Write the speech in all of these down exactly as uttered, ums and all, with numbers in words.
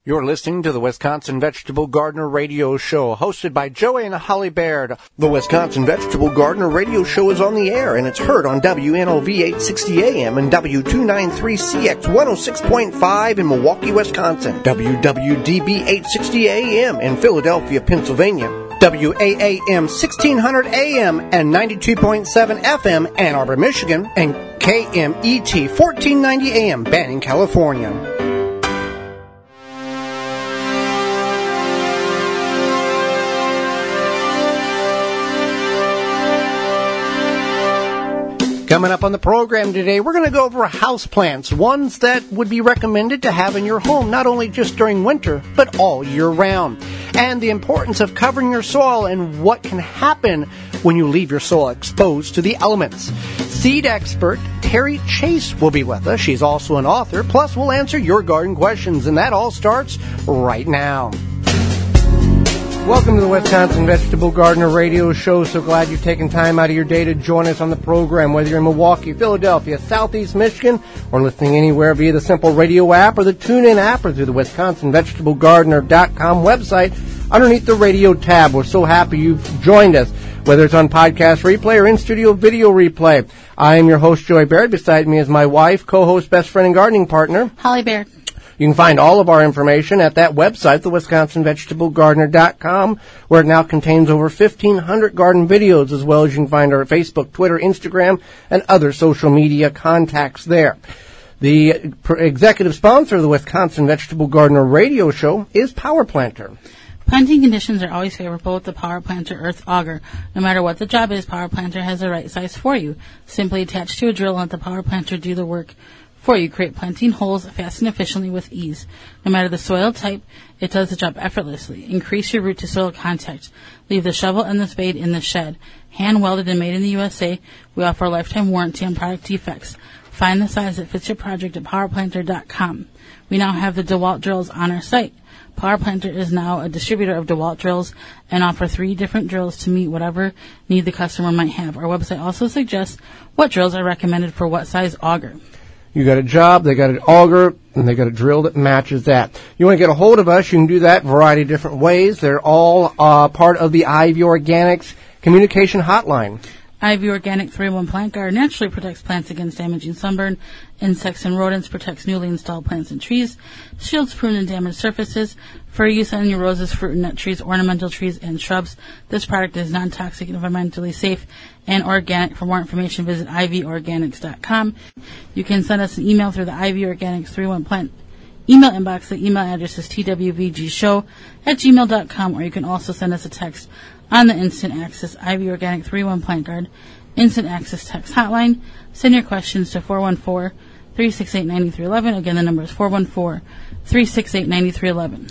You're listening to the Wisconsin Vegetable Gardener Radio Show, hosted by Joey and Holly Baird. The Wisconsin Vegetable Gardener Radio Show is on the air, and it's heard on W N O V eight sixty A M and W two ninety-three C X one oh six point five in Milwaukee, Wisconsin, W W D B eight sixty A M in Philadelphia, Pennsylvania, W A A M sixteen hundred A M and ninety-two point seven F M Ann Arbor, Michigan, and K M E T fourteen ninety A M Banning, California. Coming up on the program today, we're going to go over houseplants, ones that would be recommended to have in your home, not only just during winter, but all year round. And the importance of covering your soil and what can happen when you leave your soil exposed to the elements. Seed expert Terry Chase will be with us. She's also an author. Plus, we'll answer your garden questions, and that all starts right now. Welcome to the Wisconsin Vegetable Gardener Radio Show. So glad you've taken time out of your day to join us on the program, whether you're in Milwaukee, Philadelphia, Southeast Michigan, or listening anywhere via the Simple Radio app or the TuneIn app or through the Wisconsin Vegetable Gardener dot com website underneath the radio tab. We're so happy you've joined us, whether it's on podcast replay or in-studio video replay. I am your host, Joey Baird. Beside me is my wife, co-host, best friend, and gardening partner, Holly Baird. You can find all of our information at that website, the Wisconsin Vegetable Gardener dot com, where it now contains over fifteen hundred garden videos, as well as you can find our Facebook, Twitter, Instagram, and other social media contacts there. The executive sponsor of the Wisconsin Vegetable Gardener Radio Show is Power Planter. Planting conditions are always favorable with the Power Planter Earth Auger. No matter what the job is, Power Planter has the right size for you. Simply attach to a drill and let the Power Planter do the work for you. Create planting holes fast and efficiently with ease. No matter the soil type, it does the job effortlessly. Increase your root to soil contact. Leave the shovel and the spade in the shed. Hand welded and made in the U S A. We offer a lifetime warranty on product defects. Find the size that fits your project at power planter dot com. We now have the DeWalt drills on our site. Power Planter is now a distributor of DeWalt drills and offer three different drills to meet whatever need the customer might have. Our website also suggests what drills are recommended for what size auger. You got a job, they got an auger, and they got a drill that matches that. You want to get a hold of us, you can do that a variety of different ways. They're all uh, part of the Ivy Organics communication hotline. Ivy Organic three in one Plant Guard naturally protects plants against damaging sunburn, insects, and rodents, protects newly installed plants and trees, shields pruned and damaged surfaces, for use on your roses, fruit and nut trees, ornamental trees, and shrubs. This product is non-toxic, environmentally safe, and organic. For more information, visit ivy organics dot com. You can send us an email through the Ivy Organics three in one Plant email inbox. The email address is t w v g show at gmail dot com, or you can also send us a text on the Instant Access Ivy Organic three in one Plant Guard Instant Access text hotline. Send your questions to four one four, three six eight, nine three one one. Again, the number is four one four, three six eight, nine three one one.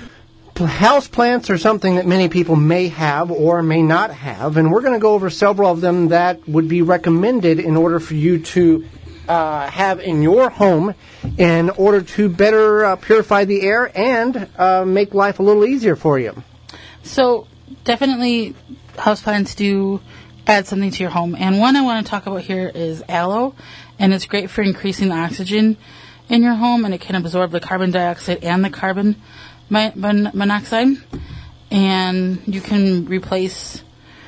House plants are something that many people may have or may not have, and we're going to go over several of them that would be recommended in order for you to uh, have in your home in order to better uh, purify the air and uh, make life a little easier for you. So, definitely, houseplants do add something to your home. And one I want to talk about here is aloe. And it's great for increasing the oxygen in your home. And it can absorb the carbon dioxide and the carbon mon- monoxide. And you can replace,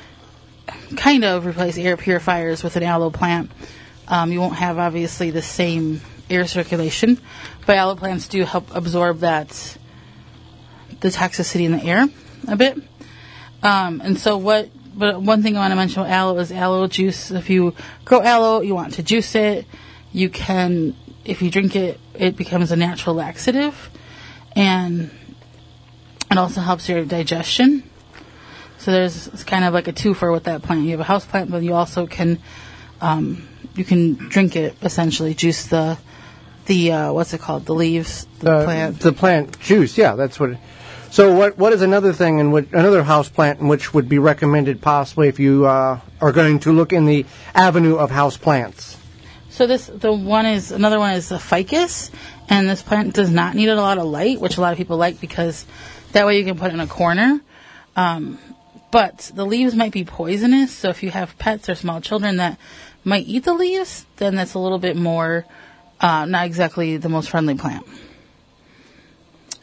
kind of replace air purifiers with an aloe plant. Um, you won't have, obviously, the same air circulation. But aloe plants do help absorb that, the toxicity in the air a bit. Um, and so what, but one thing I want to mention about aloe is aloe juice. If you grow aloe, you want to juice it, you can, if you drink it, it becomes a natural laxative, and it also helps your digestion. So there's, it's kind of like a twofer with that plant. You have a house plant, but you also can, um, you can drink it, essentially, juice the, the, uh, what's it called, the leaves, the uh, plant. The plant juice, yeah, that's what it, so what what is another thing in which, another house plant in which would be recommended possibly if you uh, are going to look in the avenue of house plants? So this, the one is, another one is a ficus, and this plant does not need a lot of light, which a lot of people like because that way you can put it in a corner. Um, but the leaves might be poisonous, so if you have pets or small children that might eat the leaves, then that's a little bit more, uh, not exactly the most friendly plant.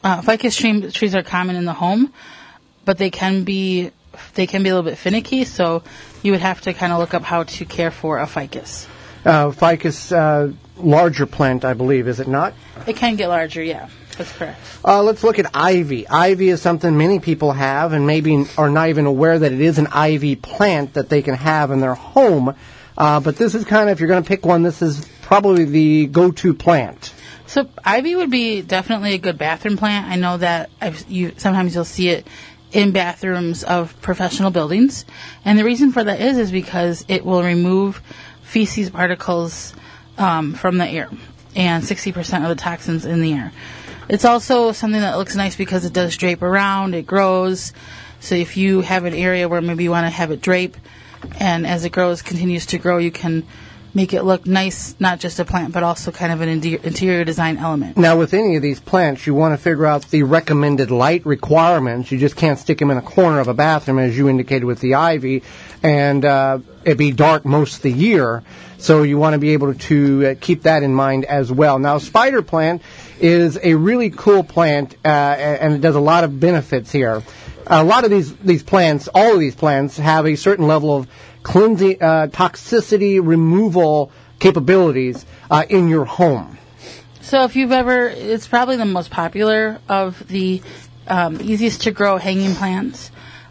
uh, ficus tree, trees are common in the home, but they can be they can be a little bit finicky. So you would have to kind of look up how to care for a ficus. Uh, ficus, uh, larger plant, I believe, is it not? It can get larger, yeah. That's correct. Uh, let's look at ivy. Ivy is something many people have and maybe are not even aware that it is an ivy plant that they can have in their home. Uh, but this is kind of, if you're going to pick one, this is probably the go-to plant. So ivy would be definitely a good bathroom plant. I know that I've, you sometimes you'll see it in bathrooms of professional buildings. And the reason for that is, is because it will remove feces particles um, from the air and sixty percent of the toxins in the air. It's also something that looks nice because it does drape around, it grows. So if you have an area where maybe you want to have it drape, and as it grows, continues to grow, you can make it look nice, not just a plant, but also kind of an interior design element. Now, with any of these plants, you want to figure out the recommended light requirements. You just can't stick them in a corner of a bathroom, as you indicated with the ivy, and uh, it be dark most of the year. So you want to be able to uh, keep that in mind as well. Now, spider plant is a really cool plant, uh, and it does a lot of benefits here. A lot of these, these plants, all of these plants, have a certain level of cleansing, uh, toxicity removal capabilities uh, in your home. So if you've ever, it's probably the most popular of the um, easiest to grow hanging plants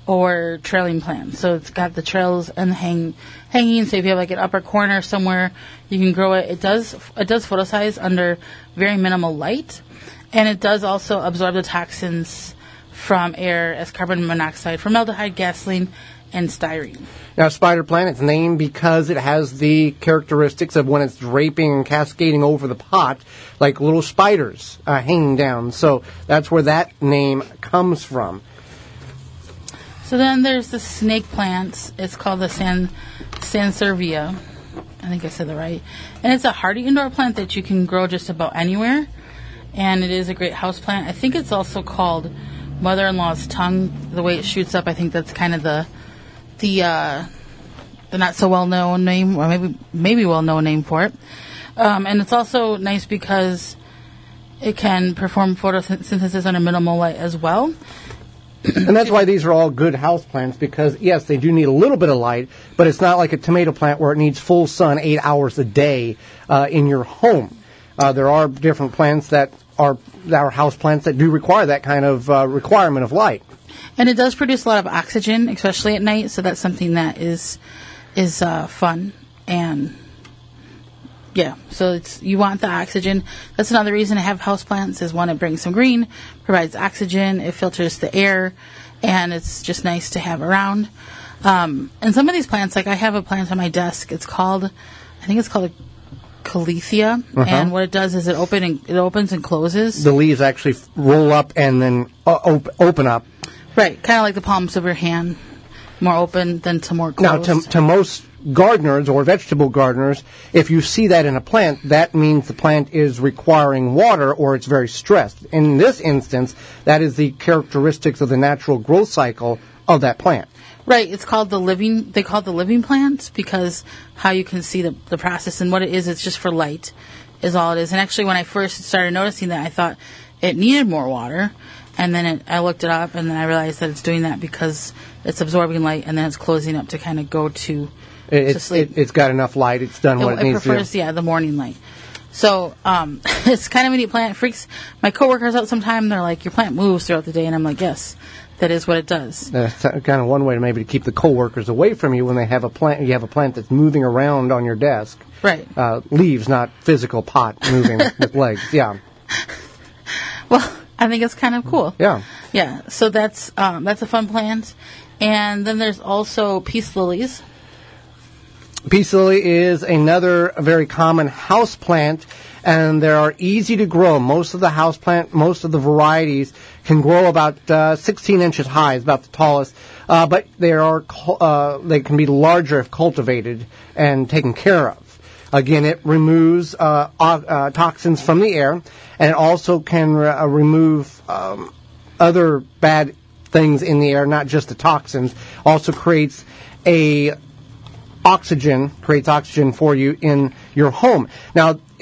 or trailing plants. So it's got the trails and the hang, hanging. So if you have like an upper corner somewhere, you can grow it. It does it does photosynthesize under very minimal light, and it does also absorb the toxins from air as carbon monoxide, formaldehyde, gasoline, and styrene. Now, spider plant, it's named because it has the characteristics of when it's draping and cascading over the pot, like little spiders uh, hanging down. So that's where that name comes from. So then there's the snake plants. It's called the San Sansevieria. I think I said that right. And it's a hardy indoor plant that you can grow just about anywhere. And it is a great house plant. I think it's also called mother-in-law's tongue. The way it shoots up, I think that's kind of the the uh, the not so well known name, or maybe maybe well known name for it. Um, and it's also nice because it can perform photosynthesis under minimal light as well. And that's why these are all good house plants, because yes, they do need a little bit of light, but it's not like a tomato plant where it needs full sun eight hours a day uh, in your home. Uh, there are different plants that are that are house plants that do require that kind of uh, requirement of light. And it does produce a lot of oxygen, especially at night, so that's something that is is uh, fun. And yeah, so it's you want the oxygen. That's another reason to have houseplants is one, it brings some green, provides oxygen, it filters the air, and it's just nice to have around. Um, and some of these plants, like I have a plant on my desk, it's called, I think it's called a Calathea, uh-huh. And what it does is it open and, it opens and closes. The leaves actually roll up and then uh, op- open up. Right, kind of like the palms of your hand, more open than to more closed. Now, to, to most gardeners or vegetable gardeners, if you see that in a plant, that means the plant is requiring water or it's very stressed. In this instance, that is the characteristics of the natural growth cycle of that plant. Right, it's called the living, they call it the living plant because how you can see the, the process, and what it is, it's just for light is all it is. And actually when I first started noticing that, I thought it needed more water, and then it, I looked it up, and then I realized that it's doing that because it's absorbing light, and then it's closing up to kind of go to, it, to sleep. It, it's got enough light, it's done what it, it needs to do. It prefers, yeah, the morning light. So um, it's kind of a neat plant. It freaks my coworkers out sometimes. They're like, your plant moves throughout the day, and I'm like, yes. That is what it does. That's kind of one way to maybe to keep the coworkers away from you when they have a plant. You have a plant that's moving around on your desk. Right. Uh, leaves, not physical pot moving with legs. Yeah. Well, I think it's kind of cool. Yeah. Yeah. So that's um, that's a fun plant, and then there's also peace lilies. Peace lily is another very common house plant, and they are easy to grow. Most of the house plant, most of the varieties can grow about uh, sixteen inches high, is about the tallest. Uh, but they are uh, they can be larger if cultivated and taken care of. Again, it removes uh, uh, toxins from the air, and it also can re- uh, remove um, other bad things in the air, not just the toxins. Also creates a oxygen, creates oxygen for you in your home. Now,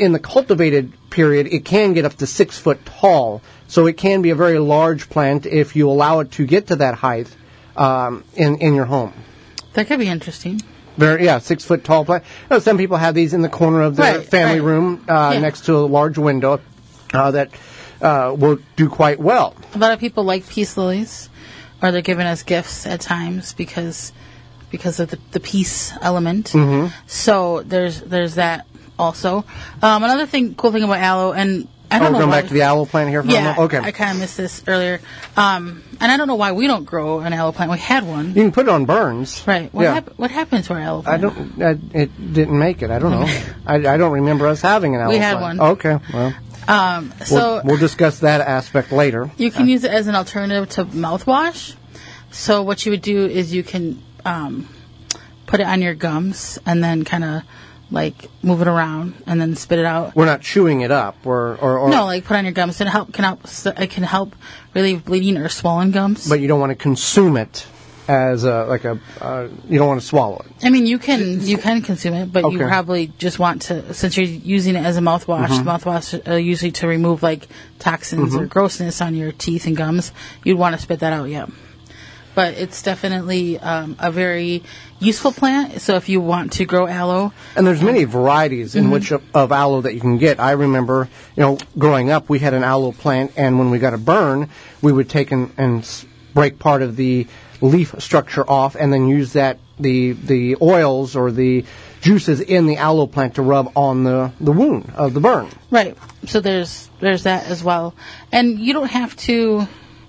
in the cultivated period, it can get up to six foot tall. So it can be a very large plant if you allow it to get to that height um, in, in your home. That could be interesting. Very, yeah, six foot tall plant. You know, some people have these in the corner of their right, family right. room uh, yeah. next to a large window uh, that uh, will do quite well. A lot of people like peace lilies, or they're giving us gifts at times because because of the, the peace element. Mm-hmm. So there's there's that also. Um, another thing, cool thing about aloe, and I don't oh, know going why, back to the aloe plant here for yeah, a moment? Okay. I kind of missed this earlier. Um, and I don't know why we don't grow an aloe plant. We had one. You can put it on burns. Right. What, yeah. hap- what happened to our aloe I plant? don't. I, it didn't make it. I don't know. I, I don't remember us having an aloe We had plant. one. Okay. Well, Um, so we'll, we'll discuss that aspect later. you can use it as an alternative to mouthwash. So what you would do is you can um, put it on your gums and then kind of like move it around and then spit it out. We're not chewing it up, or or, or No, like put it on your gums. It help can help. It can help relieve bleeding or swollen gums. but you don't want to consume it as a like a. Uh, you don't want to swallow it. I mean, you can you can consume it, but you Okay. probably just want to, since you're using it as a mouthwash. Mm-hmm. Mouthwash uh, usually to remove like toxins or grossness on your teeth and gums. You'd want to spit that out, yeah. But it's definitely um, a very useful plant. So if you want to grow aloe, And there's many varieties in which of, of aloe that you can get. I remember, you know, growing up, we had an aloe plant, and when we got a burn, we would take and, and s- break part of the leaf structure off, and then use that the the oils or the juices in the aloe plant to rub on the, the wound of the burn. right? So there's there's that as well, and you don't have to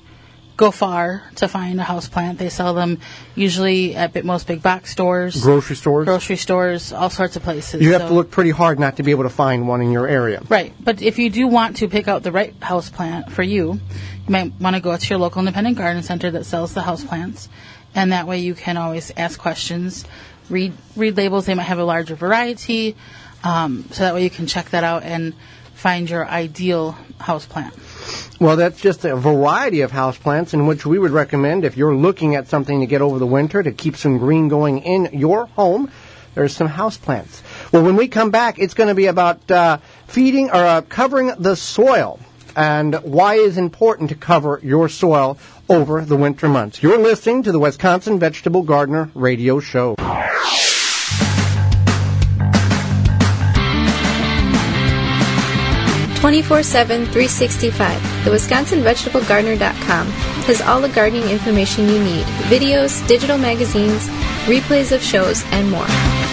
go far to find a house plant. They sell them usually at big, most big box stores, Grocery stores. grocery stores, all sorts of places. You have So- to look pretty hard not to be able to find one in your area. Right, but if you do want to pick out the right house plant for you, you might want to go to your local independent garden center that sells the house plants, and that way you can always ask questions, read read labels. They might have a larger variety, um, so that way you can check that out and find your ideal house plant. Well, that's just a variety of houseplants in which we would recommend if you're looking at something to get over the winter to keep some green going in your home. There's some houseplants. Well, when we come back, it's going to be about uh, feeding or uh, covering the soil and why it's important to cover your soil over the winter months. You're listening to the Wisconsin Vegetable Gardener Radio Show. twenty-four seven, three sixty-five. The Wisconsin Vegetable Gardener dot com has all the gardening information you need, videos, digital magazines, replays of shows, and more.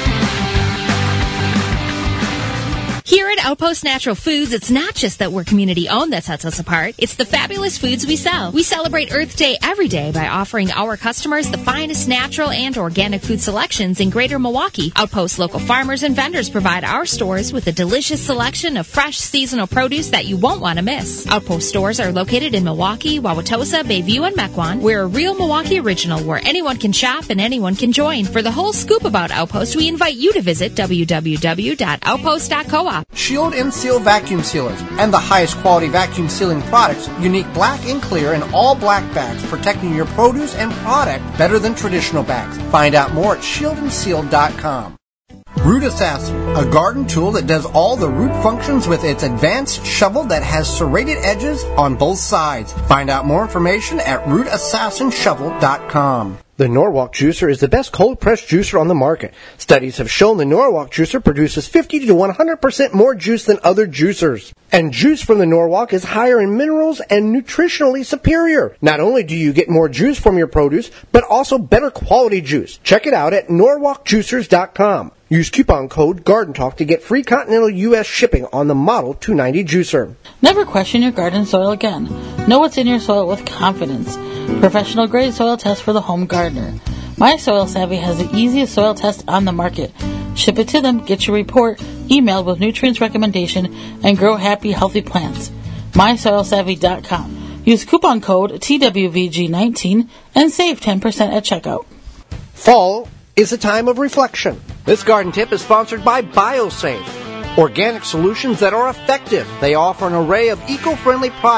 Here at Outpost Natural Foods, it's not just that we're community-owned that sets us apart. It's the fabulous foods we sell. We celebrate Earth Day every day by offering our customers the finest natural and organic food selections in Greater Milwaukee. Outpost local farmers and vendors provide our stores with a delicious selection of fresh seasonal produce that you won't want to miss. Outpost stores are located in Milwaukee, Wauwatosa, Bayview, and Mequon. We're a real Milwaukee original where anyone can shop and anyone can join. For the whole scoop about Outpost, we invite you to visit w w w dot outpost dot coop. Shield and Seal vacuum sealers and the highest quality vacuum sealing products, unique black and clear and all black bags, protecting your produce and product better than traditional bags. Find out more at shield and seal dot com. Root Assassin, a garden tool that does all the root functions with its advanced shovel that has serrated edges on both sides. Find out more information at root assassin shovel dot com. The Norwalk Juicer is the best cold-pressed juicer on the market. Studies have shown the Norwalk Juicer produces fifty to one hundred percent more juice than other juicers. And juice from the Norwalk is higher in minerals and nutritionally superior. Not only do you get more juice from your produce, but also better quality juice. Check it out at norwalk juicers dot com. Use coupon code GARDENTALK to get free continental U S shipping on the Model two ninety juicer. Never question your garden soil again. Know what's in your soil with confidence. Professional grade soil test for the home gardener. My Soil Savvy has the easiest soil test on the market. Ship it to them, get your report emailed with nutrients recommendation, and grow happy, healthy plants. my soil savvy dot com. Use coupon code T W V G nineteen and save ten percent at checkout. Fall is a time of reflection. This garden tip is sponsored by BioSafe. Organic solutions that are effective. They offer an array of eco-friendly products.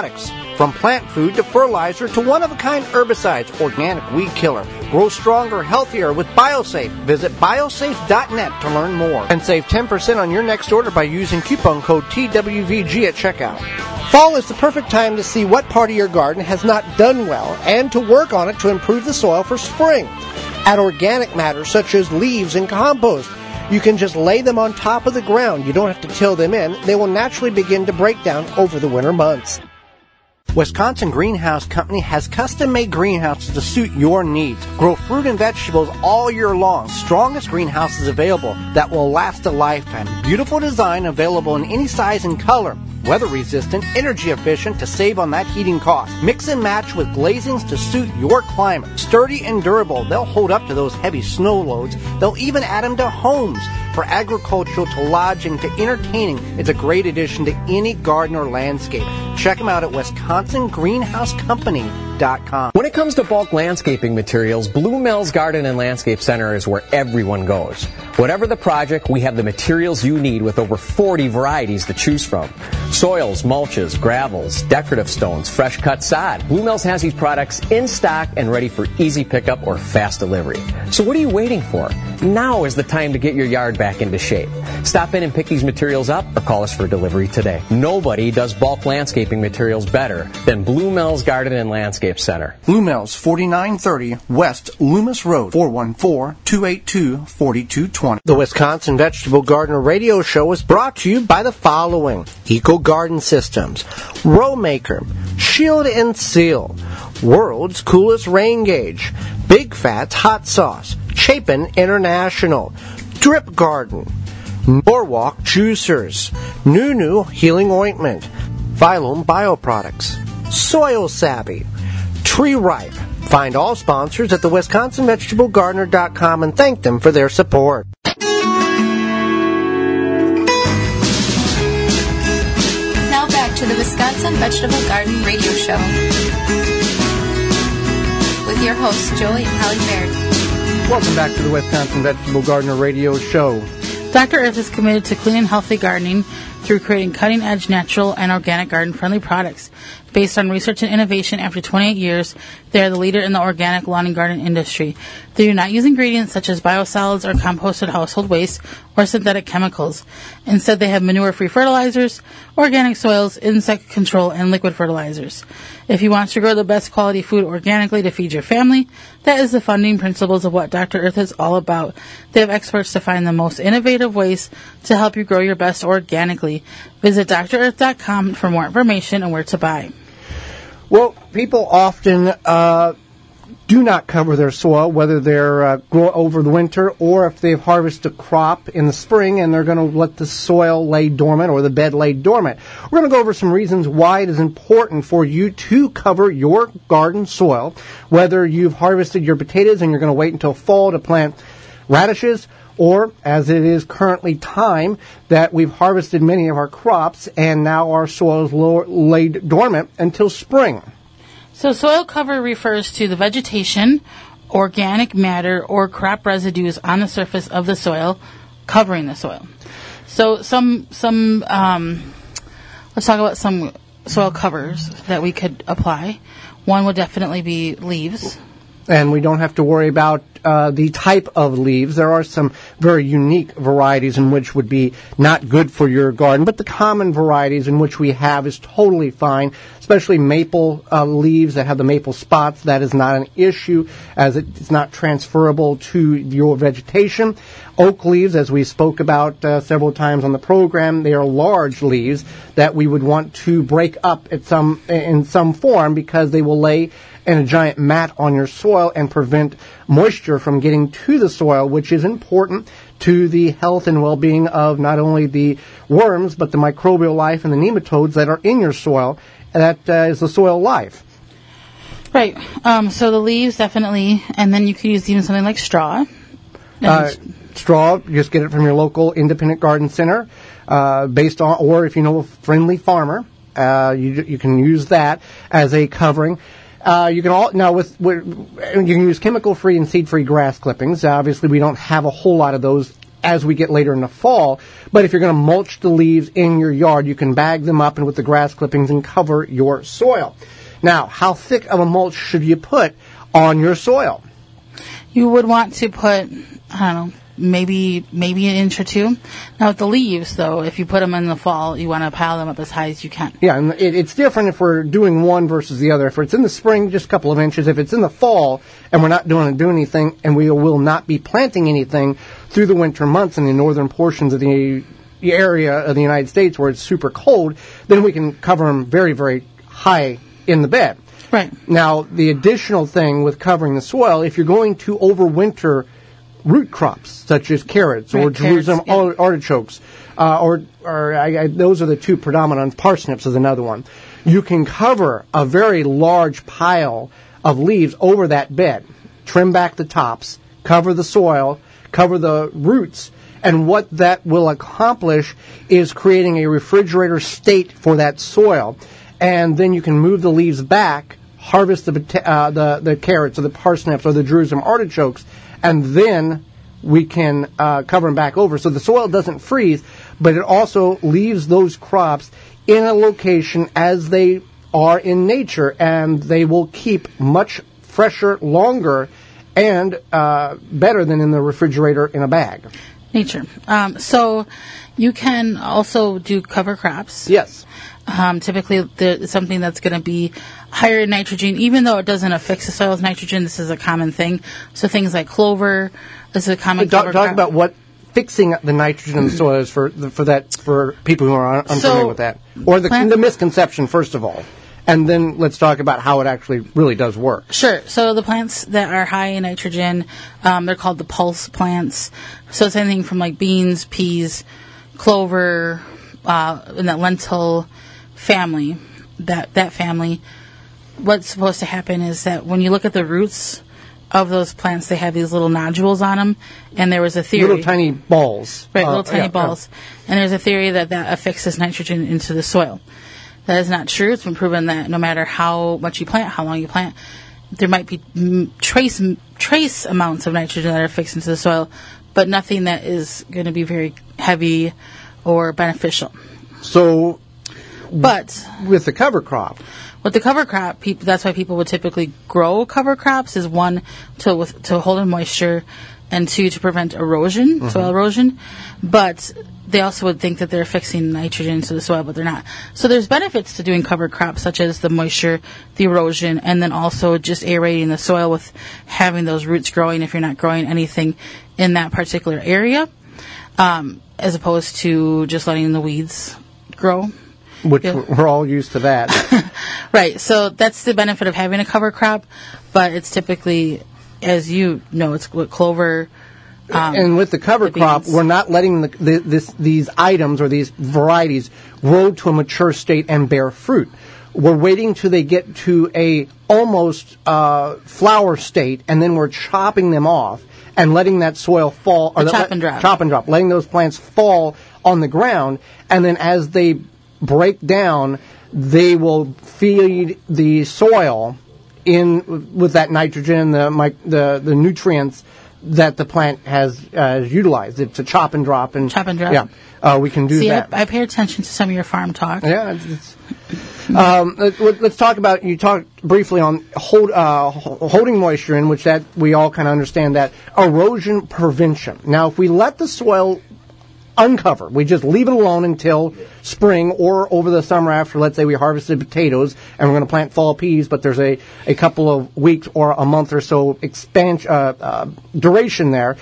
From plant food to fertilizer to one-of-a-kind herbicides, organic weed killer. Grow stronger, healthier with BioSafe. Visit biosafe dot net to learn more. And save ten percent on your next order by using coupon code T W V G at checkout. Fall is the perfect time to see what part of your garden has not done well and to work on it to improve the soil for spring. Add organic matter such as leaves and compost. You can just lay them on top of the ground. You don't have to till them in. They will naturally begin to break down over the winter months. Wisconsin Greenhouse Company has custom-made greenhouses to suit your needs. Grow fruit and vegetables all year long. Strongest greenhouses available that will last a lifetime. Beautiful design available in any size and color. Weather-resistant, energy-efficient to save on that heating cost. Mix and match with glazings to suit your climate. Sturdy and durable, they'll hold up to those heavy snow loads. They'll even add them to homes. For agricultural to lodging to entertaining, it's a great addition to any garden or landscape. Check them out at Wisconsin Greenhouse Company dot com. When it comes to bulk landscaping materials, Blue Mills Garden and Landscape Center is where everyone goes. Whatever the project, we have the materials you need with over forty varieties to choose from. Soils, mulches, gravels, decorative stones, fresh cut sod. Blue Mills has these products in stock and ready for easy pickup or fast delivery. So what are you waiting for? Now is the time to get your yard back into shape. Stop in and pick these materials up or call us for delivery today. Nobody does bulk landscaping materials better than Blue Mills Garden and Landscape Center. Blue Mills, forty-nine thirty West Loomis Road, four one four, two eight two, four two two zero. The Wisconsin Vegetable Gardener Radio Show is brought to you by the following: Eco Garden Systems, Row Maker, Shield and Seal, World's Coolest Rain Gauge, Big Fats Hot Sauce, Chapin International, Drip Garden, Norwalk Juicers, Nunu Healing Ointment, Phylum Bioproducts, Soil Savvy, Tree Ripe. Find all sponsors at the Wisconsin Vegetable Gardener dot com and thank them for their support. Now back to the Wisconsin Vegetable Garden Radio Show with your hosts, Joey and Holly Baird. Welcome back to the Wisconsin Vegetable Gardener Radio Show. Doctor Earth is committed to clean and healthy gardening through creating cutting-edge, natural, and organic garden-friendly products. Based on research and innovation, after twenty-eight years, they are the leader in the organic lawn and garden industry. They do not use ingredients such as biosolids or composted household waste or synthetic chemicals. Instead, they have manure-free fertilizers, organic soils, insect control, and liquid fertilizers. If you want to grow the best quality food organically to feed your family, that is the founding principles of what Doctor Earth is all about. They have experts to find the most innovative ways to help you grow your best organically. Visit D R earth dot com for more information and where to buy. Well, people often uh, do not cover their soil, whether they're uh, grow over the winter or if they've harvested a crop in the spring and they're going to let the soil lay dormant or the bed lay dormant. We're going to go over some reasons why it is important for you to cover your garden soil, whether you've harvested your potatoes and you're going to wait until fall to plant radishes, or, as it is currently time, that we've harvested many of our crops and now our soil is low, laid dormant until spring. So soil cover refers to the vegetation, organic matter, or crop residues on the surface of the soil covering the soil. So some, some um, let's talk about some soil covers that we could apply. One would definitely be leaves. And we don't have to worry about uh, the type of leaves. There are some very unique varieties in which would be not good for your garden, but the common varieties in which we have is totally fine, especially maple uh, leaves that have the maple spots. That is not an issue as it's not transferable to your vegetation. Oak leaves, as we spoke about uh, several times on the program, they are large leaves that we would want to break up at some in some form because they will lay in a giant mat on your soil and prevent moisture from getting to the soil, which is important to the health and well-being of not only the worms, but the microbial life and the nematodes that are in your soil. That uh, is the soil life. Right. Um, so the leaves, definitely, and then you could use even something like straw. Uh, straw, just get it from your local independent garden center, uh, based on, or if you know a friendly farmer, uh, you you can use that as a covering. Uh, you can all now with, with you can use chemical-free and seed-free grass clippings. Uh, obviously, we don't have a whole lot of those as we get later in the fall. But if you're going to mulch the leaves in your yard, you can bag them up and with the grass clippings and cover your soil. Now, how thick of a mulch should you put on your soil? You would want to put, I don't know, maybe maybe an inch or two. Now, with the leaves, though, if you put them in the fall, you want to pile them up as high as you can. Yeah, and it, it's different if we're doing one versus the other. If it's in the spring, just a couple of inches. If it's in the fall and we're not doing, doing anything, and we will not be planting anything through the winter months in the northern portions of the area of the United States where it's super cold, then we can cover them very, very high in the bed. Right. Now, the additional thing with covering the soil, if you're going to overwinter root crops such as carrots right, or Jerusalem carrots, yeah. artichokes, uh, or or I, I, those are the two predominant. Parsnips is another one. You can cover a very large pile of leaves over that bed, trim back the tops, cover the soil, cover the roots, and what that will accomplish is creating a refrigerator state for that soil. And then you can move the leaves back, harvest the uh, the, the carrots or the parsnips or the Jerusalem artichokes, and then we can uh, cover them back over. So the soil doesn't freeze, but it also leaves those crops in a location as they are in nature, and they will keep much fresher, longer, and uh, better than in the refrigerator in a bag. Nature. Um, so you can also do cover crops. Yes. Um, typically, the, something that's going to be higher in nitrogen, even though it doesn't affix the soil's nitrogen, this is a common thing. So things like clover, this is a common talk, cover talk crop. about what fixing the nitrogen in the soil is for for that for people who are unfamiliar So, with that, or the, plant- the misconception first of all, and then let's talk about how it actually really does work. Sure. So the plants that are high in nitrogen, um, they're called the pulse plants. So it's anything from like beans, peas, clover, uh, and that lentil family, that that family. What's supposed to happen is that when you look at the roots of those plants, they have these little nodules on them, and there was a theory. Little tiny balls. Right, Uh, little tiny yeah, balls. And there's a theory that that affixes nitrogen into the soil. That is not true. It's been proven that no matter how much you plant, how long you plant, there might be m- trace m- trace amounts of nitrogen that are fixed into the soil, but nothing that is going to be very heavy or beneficial. So, But with the cover crop, with the cover crop, people, that's why people would typically grow cover crops, is one, to with, to hold in moisture, and two, to prevent erosion, mm-hmm. soil erosion. But they also would think that they're fixing nitrogen into the soil, but they're not. So there's benefits to doing cover crops, such as the moisture, the erosion, and then also just aerating the soil with having those roots growing if you're not growing anything in that particular area, um, as opposed to just letting the weeds grow. which Yeah. we're all used to that. Right. So that's the benefit of having a cover crop, but it's typically, as you know, it's with clover. Um, and with the cover the crop, beans. we're not letting the, the, this, these items or these varieties grow to a mature state and bear fruit. We're waiting till they get to a almost uh, flower state, and then we're chopping them off and letting that soil fall. A the- chop and drop. Chop and drop. Letting those plants fall on the ground, and then as they break down, they will feed the soil in with that nitrogen, the mic- the, the nutrients that the plant has uh, utilized. It's a chop and drop. And Chop and drop. Yeah, uh, we can do See, that. I, I pay attention to some of your farm talk. Yeah. It's, it's, um, let, let's talk about, you talked briefly on hold, uh, holding moisture in, which that we all kind of understand that. Erosion prevention. Now, if we let the soil uncover, we just leave it alone until spring or over the summer after, let's say we harvested potatoes and we're going to plant fall peas, but there's a, a couple of weeks or a month or so expansion, uh, uh, duration there,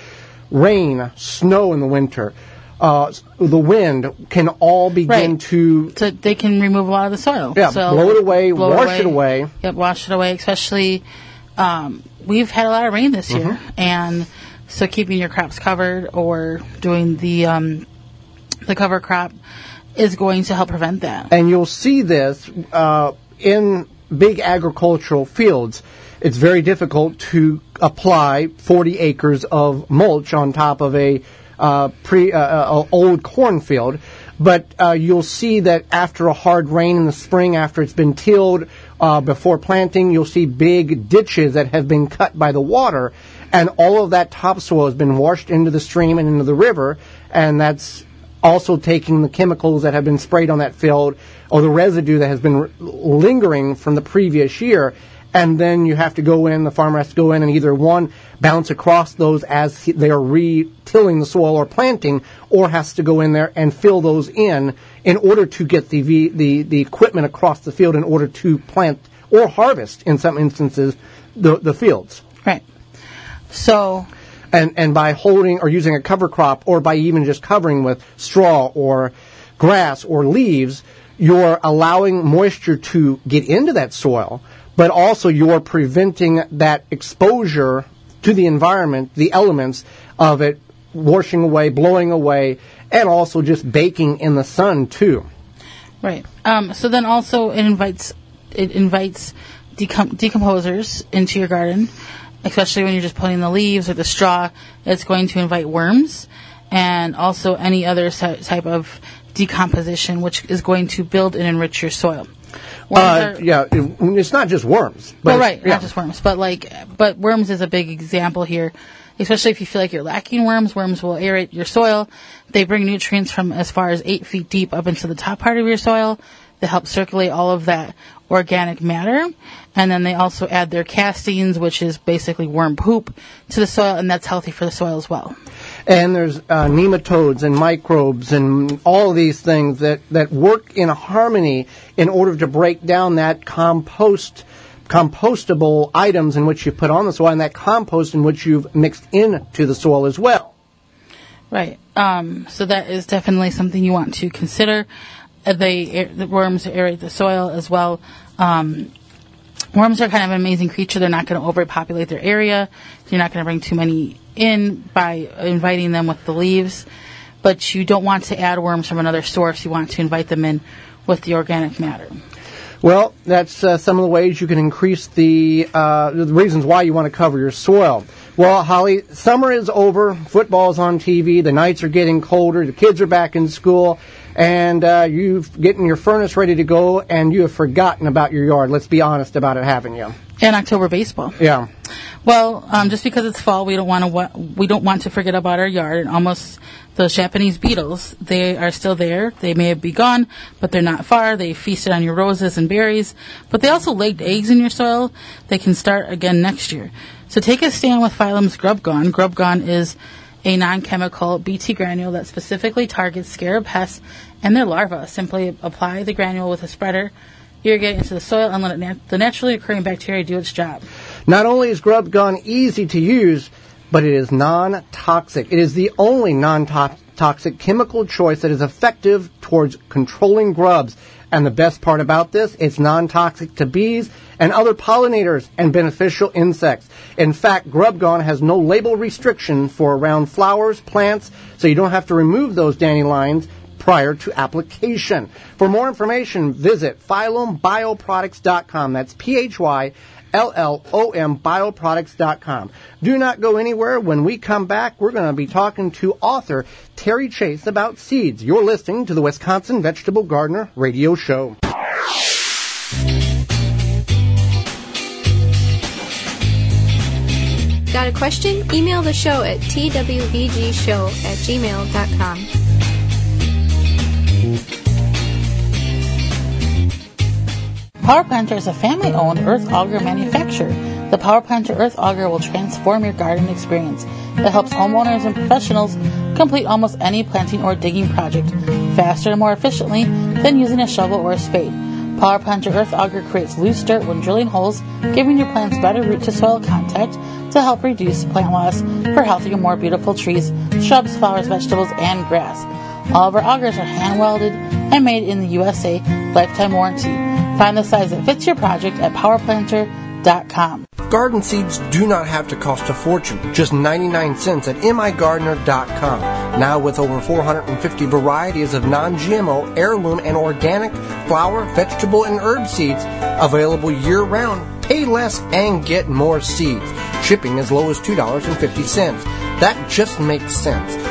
rain, snow in the winter, uh, the wind can all begin Right. to So they can remove a lot of the soil. Yeah, So blow it away, blow wash it away. Yep, wash it away. Especially, um, we've had a lot of rain this year, Mm-hmm. and so keeping your crops covered or doing the um, the cover crop is going to help prevent that. And you'll see this uh, in big agricultural fields. It's very difficult to apply forty acres of mulch on top of a uh, pre uh, uh, old cornfield, but uh, you'll see that after a hard rain in the spring, after it's been tilled uh, before planting, you'll see big ditches that have been cut by the water, and all of that topsoil has been washed into the stream and into the river, and that's also taking the chemicals that have been sprayed on that field or the residue that has been r- lingering from the previous year. And then you have to go in, the farmer has to go in and either, one, bounce across those as he, they are re-tilling the soil or planting, or has to go in there and fill those in in order to get the, the, the equipment across the field in order to plant or harvest, in some instances, the, the fields. Right. So... And and by holding or using a cover crop, or by even just covering with straw or grass or leaves, you're allowing moisture to get into that soil, but also you're preventing that exposure to the environment, the elements of it washing away, blowing away, and also just baking in the sun too. Right. Um, so then also it invites it invites decom- decomposers into your garden. Especially when you're just putting the leaves or the straw, it's going to invite worms and also any other type of decomposition, which is going to build and enrich your soil. Uh, are, yeah, it, it's not just worms. But well, right, yeah. not just worms, but like, but worms is a big example here. Especially if you feel like you're lacking worms, worms will aerate your soil. They bring nutrients from as far as eight feet deep up into the top part of your soil. They help circulate all of that organic matter, and then they also add their castings, which is basically worm poop, to the soil, and that's healthy for the soil as well. And there's uh, nematodes and microbes and all of these things that, that work in harmony in order to break down that compost, compostable items in which you put on the soil, and that compost in which you've mixed into the soil as well. Right. Um, so that is definitely something you want to consider. They, the worms aerate the soil as well. Um, worms are kind of an amazing creature. They're not going to overpopulate their area. You're not going to bring too many in by inviting them with the leaves. But you don't want to add worms from another source. You want to invite them in with the organic matter. Well, that's uh, some of the ways you can increase the, uh, the reasons why you want to cover your soil. Well, Holly, summer is over. Football's on T V. The nights are getting colder. The kids are back in school. And uh, you've getting your furnace ready to go, and you have forgotten about your yard. Let's be honest about it, haven't you? And October baseball. Yeah. Well, um, just because it's fall, we don't want to wa- we don't want to forget about our yard. And almost those Japanese beetles, they are still there. They may be gone, but they're not far. They feasted on your roses and berries, but they also laid eggs in your soil. They can start again next year. So take a stand with Phylum's Grub Gone. Grub Gone is a non-chemical Bt granule that specifically targets scarab pests and their larvae. Simply apply the granule with a spreader, irrigate into the soil, and let it nat- the naturally occurring bacteria do its job. Not only is Grub Gone easy to use, but it is non-toxic. It is the only non-toxic chemical choice that is effective towards controlling grubs. And the best part about this, it's non-toxic to bees and other pollinators and beneficial insects. In fact, Grub Gone has no label restriction for around flowers, plants, so you don't have to remove those dandelions prior to application. For more information, visit phylum bioproducts dot com. That's P H Y L L O M bioproducts dot com. Do not go anywhere. When we come back, we're going to be talking to author Terry Chase about seeds. You're listening to the Wisconsin Vegetable Gardener Radio Show. Got a question? Email the show at t w v g show at gmail dot com. Power Planter is a family-owned earth auger manufacturer. The Power Planter Earth Auger will transform your garden experience. It helps homeowners and professionals complete almost any planting or digging project faster and more efficiently than using a shovel or a spade. Power Planter Earth Auger creates loose dirt when drilling holes, giving your plants better root-to-soil contact to help reduce plant loss for healthier, more beautiful trees, shrubs, flowers, vegetables, and grass. All of our augers are hand-welded and made in the U S A, lifetime warranty. Find the size that fits your project at power planter dot com. Garden seeds do not have to cost a fortune, just ninety-nine cents at m i gardener dot com. Now with over four hundred fifty varieties of non-G M O, heirloom, and organic flower, vegetable, and herb seeds available year-round. Pay less and get more seeds. Shipping as low as two dollars and fifty cents. That just makes sense.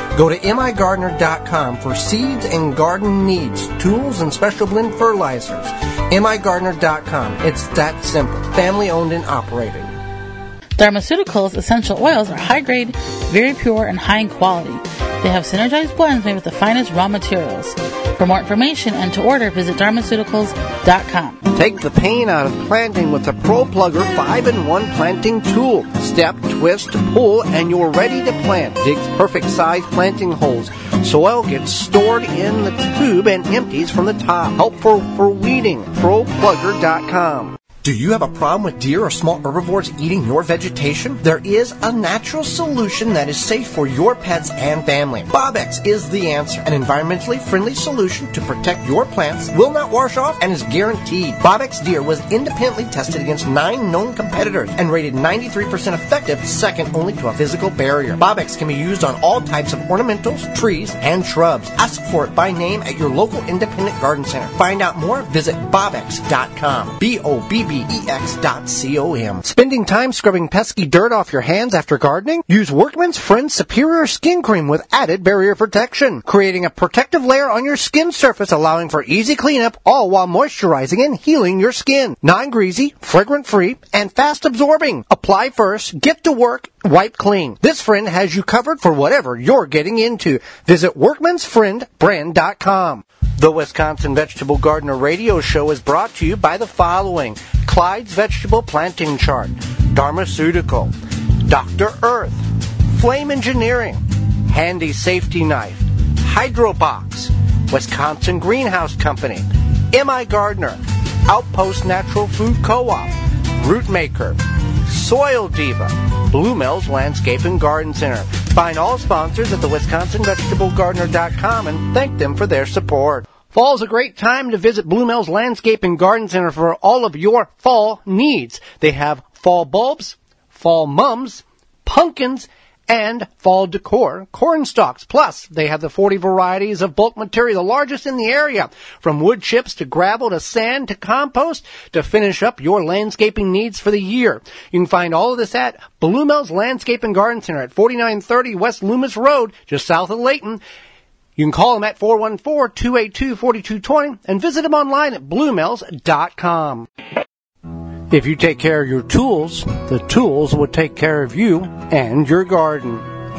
Go to M I Gardener dot com for seeds and garden needs, tools, and special blend fertilizers. M I Gardener dot com. It's that simple. Family owned and operated. Dharmaceuticals essential oils are high grade, very pure, and high in quality. They have synergized blends made with the finest raw materials. For more information and to order, visit Dharmaceuticals dot com. Take the pain out of planting with the Pro Plugger five in one planting tool. Step, twist, pull, and you're ready to plant. Digs perfect size planting holes. Soil gets stored in the tube and empties from the top. Helpful for weeding. Pro Plugger dot com. Do you have a problem with deer or small herbivores eating your vegetation? There is a natural solution that is safe for your pets and family. Bobex is the answer. An environmentally friendly solution to protect your plants, will not wash off, and is guaranteed. Bobex Deer was independently tested against nine known competitors and rated ninety-three percent effective, second only to a physical barrier. Bobex can be used on all types of ornamentals, trees, and shrubs. Ask for it by name at your local independent garden center. Find out more, visit Bobex dot com. B O B B E X dot C O M. Spending time scrubbing pesky dirt off your hands after gardening? Use Workman's Friend Superior Skin Cream with added barrier protection, creating a protective layer on your skin surface, allowing for easy cleanup, all while moisturizing and healing your skin. Non-greasy, fragrant-free, and fast-absorbing. Apply first, get to work, wipe clean. This friend has you covered for whatever you're getting into. Visit workmans friend brand dot com. The Wisconsin Vegetable Gardener Radio Show is brought to you by the following: Clyde's Vegetable Planting Chart, Dharmaceutical, Doctor Earth, Flame Engineering, Handy Safety Knife, Hydrobox, Wisconsin Greenhouse Company, M I Gardener, Outpost Natural Food Co-op, Rootmaker, Soil Diva, Blue Mills Landscape and Garden Center. Find all sponsors at the Wisconsin Vegetable Gardener dot com and thank them for their support. Fall's a great time to visit Blue Mills Landscape and Garden Center for all of your fall needs. They have fall bulbs, fall mums, pumpkins, and fall decor, corn stalks. Plus, they have the forty varieties of bulk material, the largest in the area, from wood chips to gravel to sand to compost to finish up your landscaping needs for the year. You can find all of this at Blue Mills Landscape and Garden Center at forty-nine thirty West Loomis Road, just south of Layton. You can call them at four one four, two eight two, four two two zero and visit them online at blue mills dot com. If you take care of your tools, the tools will take care of you and your garden.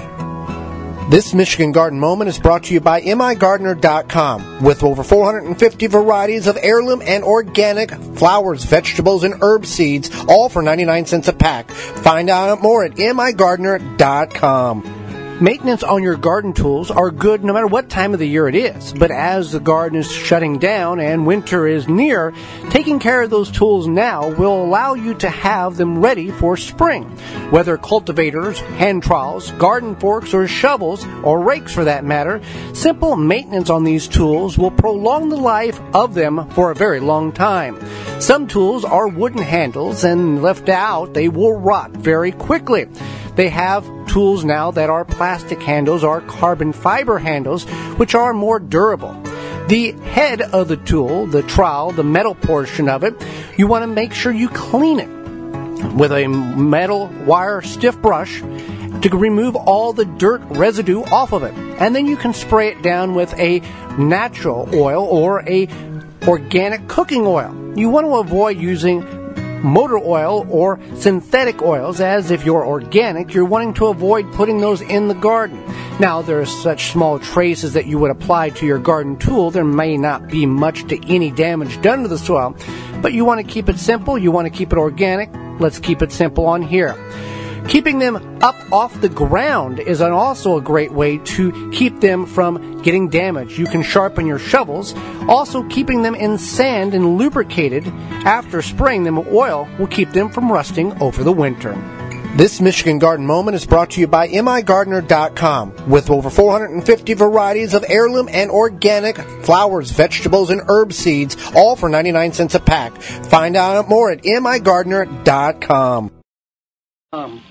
This Michigan Garden Moment is brought to you by M I Gardener dot com. With over four hundred fifty varieties of heirloom and organic flowers, vegetables, and herb seeds, all for ninety-nine cents a pack. Find out more at M I Gardener dot com. Maintenance on your garden tools are good no matter what time of the year it is. But as the garden is shutting down and winter is near, taking care of those tools now will allow you to have them ready for spring. Whether cultivators, hand trowels, garden forks, or shovels, or rakes for that matter, simple maintenance on these tools will prolong the life of them for a very long time. Some tools are wooden handles, and left out, they will rot very quickly. They have tools now that are plastic handles or carbon fiber handles, which are more durable. The head of the tool, the trowel, the metal portion of it, you want to make sure you clean it with a metal wire stiff brush to remove all the dirt residue off of it. And then you can spray it down with a natural oil or a organic cooking oil. You want to avoid using motor oil or synthetic oils, as if you're organic, you're wanting to avoid putting those in the garden. Now, there are such small traces that you would apply to your garden tool. There may not be much to any damage done to the soil, but you want to keep it simple. You want to keep it organic. Let's keep it simple on here. Keeping them up off the ground is an also a great way to keep them from getting damaged. You can sharpen your shovels. Also, keeping them in sand and lubricated after spraying them with oil will keep them from rusting over the winter. This Michigan Garden Moment is brought to you by M I Gardener dot com. With over four hundred fifty varieties of heirloom and organic flowers, vegetables, and herb seeds, all for ninety-nine cents a pack. Find out more at M I Gardener dot com. Um.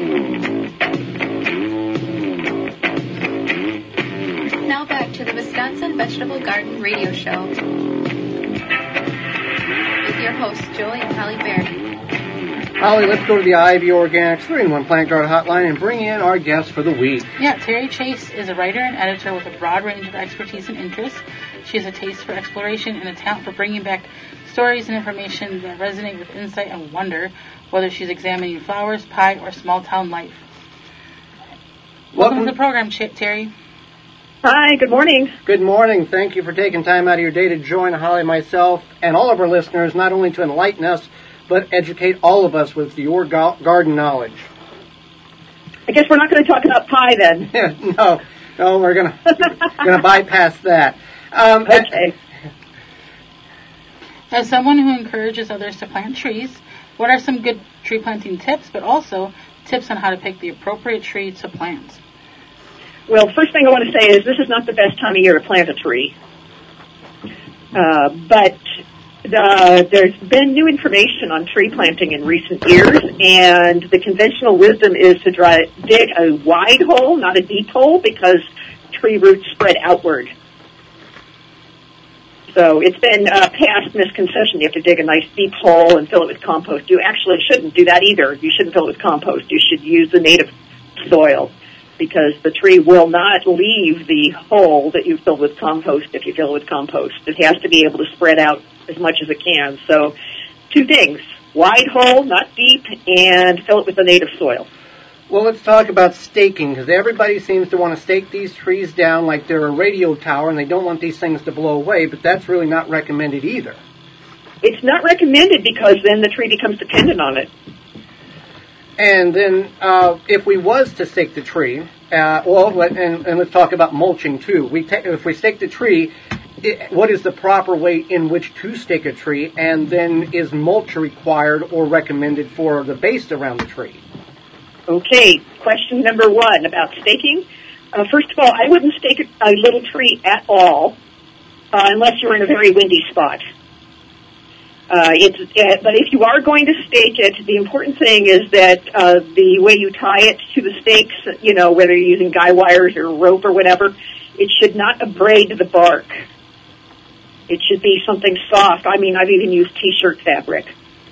Now back to the Wisconsin Vegetable Garden Radio Show with your hosts, Joey and Holly Baird. Holly, let's go to the Ivy Organics three in one Plant Guard hotline and bring in our guest for the week. Yeah, Terry Chase is a writer and editor with a broad range of expertise and interests. She has a taste for exploration and a talent for bringing back stories and information that resonate with insight and wonder, whether she's examining flowers, pie, or small-town life. Welcome, Welcome to the program, Ch- Terry. Hi, good morning. Good morning. Thank you for taking time out of your day to join Holly, myself, and all of our listeners, not only to enlighten us, but educate all of us with your go- garden knowledge. I guess we're not going to talk about pie then. no, no, we're going to going to bypass that. Um, okay. As someone who encourages others to plant trees, what are some good tree planting tips, but also tips on how to pick the appropriate tree to plant? Well, first thing I want to say is this is not the best time of year to plant a tree. Uh, but the, there's been new information on tree planting in recent years, and the conventional wisdom is to dry, dig a wide hole, not a deep hole, because tree roots spread outward. So it's been a past misconception. You have to dig a nice deep hole and fill it with compost. You actually shouldn't do that either. You shouldn't fill it with compost. You should use the native soil, because the tree will not leave the hole that you filled with compost if you fill it with compost. It has to be able to spread out as much as it can. So two things, wide hole, not deep, and fill it with the native soil. Well, let's talk about staking, because everybody seems to want to stake these trees down like they're a radio tower, and they don't want these things to blow away, but that's really not recommended either. It's not recommended because then the tree becomes dependent on it. And then uh, if we was to stake the tree, uh, well, and, and let's talk about mulching too. We ta- if we stake the tree, it, what is the proper way in which to stake a tree? And then is mulch required or recommended for the base around the tree? Okay, question number one about staking. Uh, first of all, I wouldn't stake a, a little tree at all uh, unless you're in a very windy spot. Uh, it's, uh, but if you are going to stake it, the important thing is that uh, the way you tie it to the stakes, you know, whether you're using guy wires or rope or whatever, it should not abrade the bark. It should be something soft. I mean, I've even used T-shirt fabric.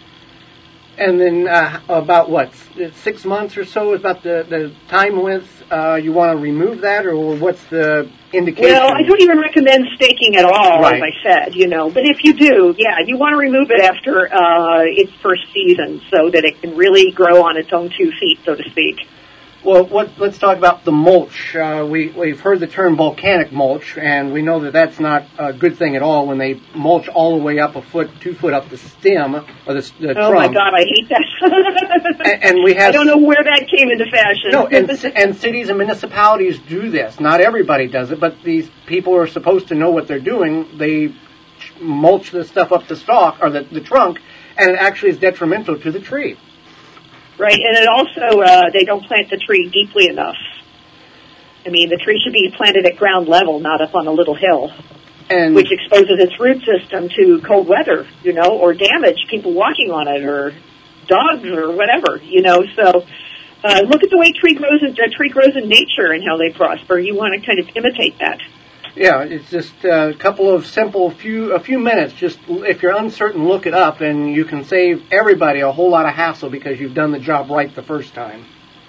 And then uh, about what, six months or so is about the, the time length uh, you want to remove that, or what's the indication? Well, I don't even recommend staking at all, right. as I said, you know. But if you do, yeah, you want to remove it after uh, its first season so that it can really grow on its own two feet, so to speak. Well, what, let's talk about the mulch. Uh, we, we've heard the term volcanic mulch, and we know that that's not a good thing at all when they mulch all the way up a foot, two foot up the stem or the, the oh trunk. my God, I hate that. and, and we have. I don't know where that came into fashion. No, and, and cities and municipalities do this. Not everybody does it, but these people are supposed to know what they're doing. They mulch the stuff up the stalk or the, the trunk, and it actually is detrimental to the tree. Right, and it also, uh, they don't plant the tree deeply enough. I mean, the tree should be planted at ground level, not up on a little hill, and which exposes its root system to cold weather, you know, or damage, people walking on it, or dogs, or whatever, you know. So uh, look at the way tree grows in, uh, tree grows in nature and how they prosper. You want to kind of imitate that. Yeah, it's just a couple of simple few a few minutes. Just if you're uncertain, look it up, and you can save everybody a whole lot of hassle because you've done the job right the first time.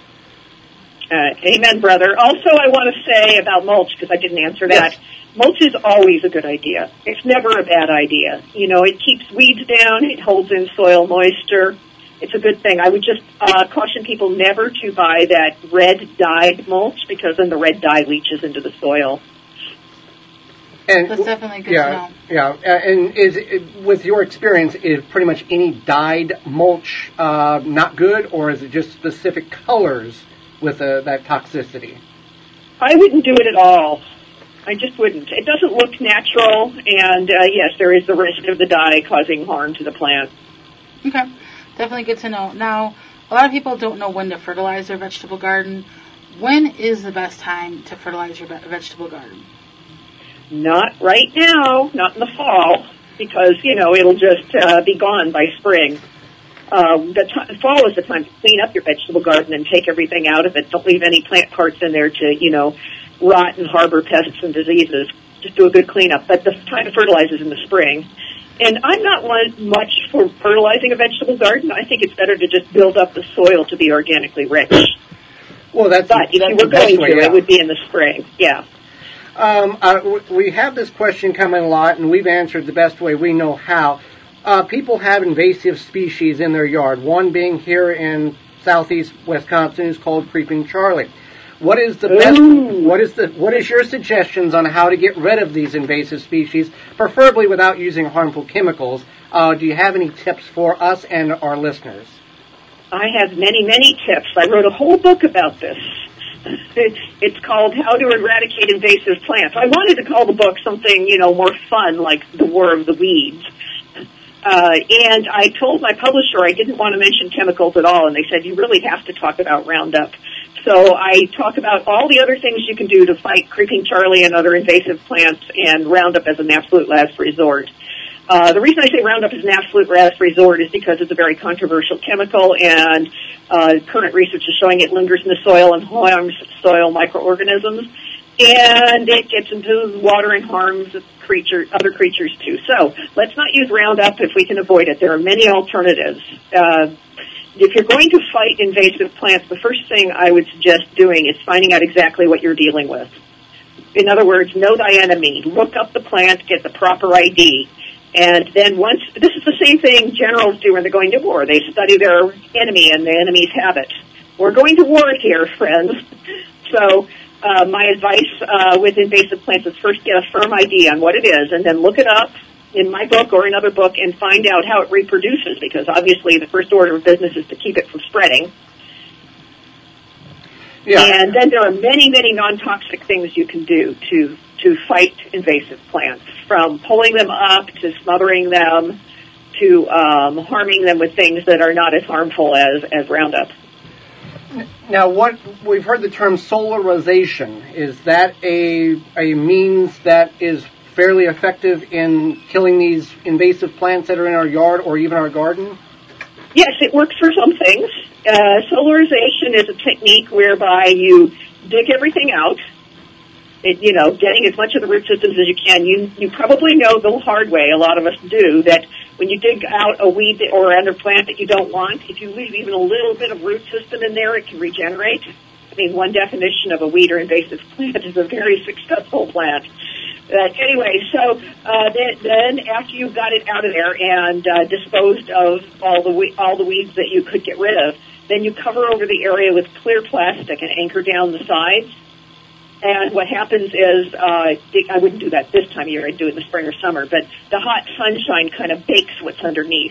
Uh, amen, brother. Also, I want to say about mulch, because I didn't answer that. Yes. Mulch is always a good idea. It's never a bad idea. You know, it keeps weeds down. It holds in soil moisture. It's a good thing. I would just uh, caution people never to buy that red dyed mulch, because then the red dye leaches into the soil. And, That's definitely good yeah, to know. Yeah, uh, and is it, with your experience, is pretty much any dyed mulch uh, not good, or is it just specific colors with uh, that toxicity? I wouldn't do it at all. I just wouldn't. It doesn't look natural, and uh, yes, there is the risk of the dye causing harm to the plant. Okay, definitely good to know. Now, a lot of people don't know when to fertilize their vegetable garden. When is the best time to fertilize your vegetable garden? Not right now, not in the fall, because, you know, it'll just uh, be gone by spring. Uh, the t- fall is the time to clean up your vegetable garden and take everything out of it. Don't leave any plant parts in there to, you know, rot and harbor pests and diseases. Just do a good cleanup. But the time to fertilize is in the spring. And I'm not one much for fertilizing a vegetable garden. I think it's better to just build up the soil to be organically rich. Well, that's but if that's you were going way, to, yeah. it would be in the spring. Yeah. Um, uh, w- we have this question coming a lot, and we've answered the best way we know how. Uh, people have invasive species in their yard. One being here in southeast Wisconsin is called Creeping Charlie. What is the best? Ooh. What is the? What is your suggestions on how to get rid of these invasive species, preferably without using harmful chemicals? Uh, do you have any tips for us and our listeners? I have many, many tips. I wrote a whole book about this. It's called How to Eradicate Invasive Plants. I wanted to call the book something, you know, more fun, like The War of the Weeds. Uh, and I told my publisher I didn't want to mention chemicals at all, and they said, you really have to talk about Roundup. So I talk about all the other things you can do to fight Creeping Charlie and other invasive plants, and Roundup as an absolute last resort. Uh, the reason I say Roundup is an absolute last resort is because it's a very controversial chemical, and uh, current research is showing it lingers in the soil and harms soil microorganisms, and it gets into the water and harms creature, other creatures too. So let's not use Roundup if we can avoid it. There are many alternatives. Uh, if you're going to fight invasive plants, the first thing I would suggest doing is finding out exactly what you're dealing with. In other words, know thy enemy. Look up the plant, get the proper I D. And then once, this is the same thing generals do when they're going to war. They study their enemy and the enemy's habit. We're going to war here, friends. So uh, my advice uh, with invasive plants is first get a firm I D on what it is, and then look it up in my book or another book and find out how it reproduces, because obviously the first order of business is to keep it from spreading. Yeah. And then there are many, many non-toxic things you can do to to fight invasive plants, from pulling them up to smothering them to um, harming them with things that are not as harmful as, as Roundup. Now, what we've heard the term solarization. Is that a a means that is fairly effective in killing these invasive plants that are in our yard or even our garden? Yes, it works for some things. Uh, solarization is a technique whereby you dig everything out. It, you know, getting as much of the root systems as you can. You you probably know the hard way, a lot of us do, that when you dig out a weed or another plant that you don't want, if you leave even a little bit of root system in there, it can regenerate. I mean, one definition of a weed or invasive plant is a very successful plant. Uh, anyway, so uh, then, then after you got it out of there and uh, disposed of all the we- all the weeds that you could get rid of, then you cover over the area with clear plastic and anchor down the sides. And what happens is, uh, I wouldn't do that this time of year, I'd do it in the spring or summer, but the hot sunshine kind of bakes what's underneath.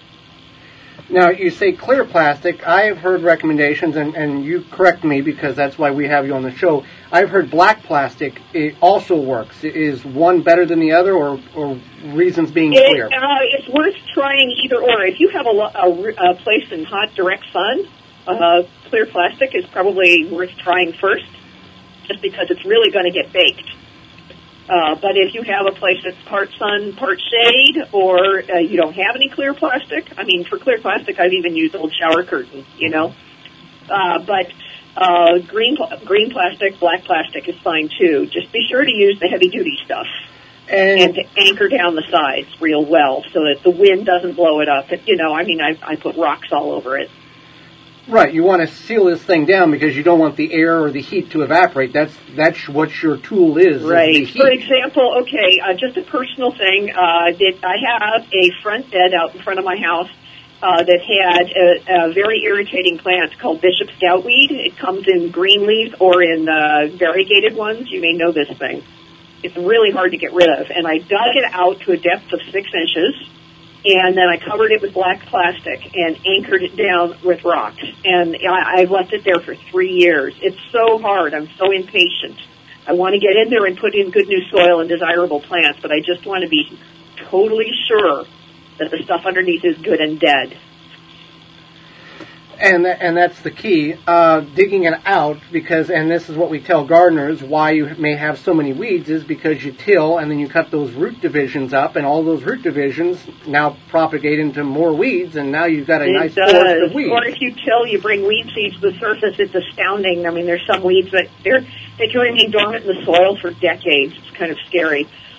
Now, you say clear plastic. I have heard recommendations, and, and you correct me because that's why we have you on the show. I've heard black plastic it also works. Is one better than the other, or, or reasons being it, clear? Uh, it's worth trying either or. If you have a, a, a place in hot, direct sun, uh, clear plastic is probably worth trying first, just because it's really going to get baked. Uh, but if you have a place that's part sun, part shade, or uh, you don't have any clear plastic, I mean, for clear plastic, I've even used old shower curtains, you know. Uh, but uh, green pl- green plastic, black plastic is fine, too. Just be sure to use the heavy-duty stuff and, and to anchor down the sides real well so that the wind doesn't blow it up. You know, I mean, I, I put rocks all over it. Right, you want to seal this thing down because you don't want the air or the heat to evaporate. That's that's what your tool is. Right. Is the heat. For example, okay, uh, just a personal thing. Uh, that I have a front bed out in front of my house uh, that had a, a very irritating plant called Bishop's Goutweed. It comes in green leaves or in uh, variegated ones. You may know this thing. It's really hard to get rid of. And I dug it out to a depth of six inches. And then I covered it with black plastic and anchored it down with rocks. And I, I've left it there for three years. It's so hard. I'm so impatient. I want to get in there and put in good new soil and desirable plants, but I just want to be totally sure that the stuff underneath is good and dead. And that, and that's the key, uh, digging it out, because, and this is what we tell gardeners, why you may have so many weeds is because you till and then you cut those root divisions up, and all those root divisions now propagate into more weeds, and now you've got a it nice does. forest of weeds. Or if you till, you bring weed seeds to the surface, it's astounding. I mean, there's some weeds that they're, they can remain dormant in the soil for decades. It's kind of scary.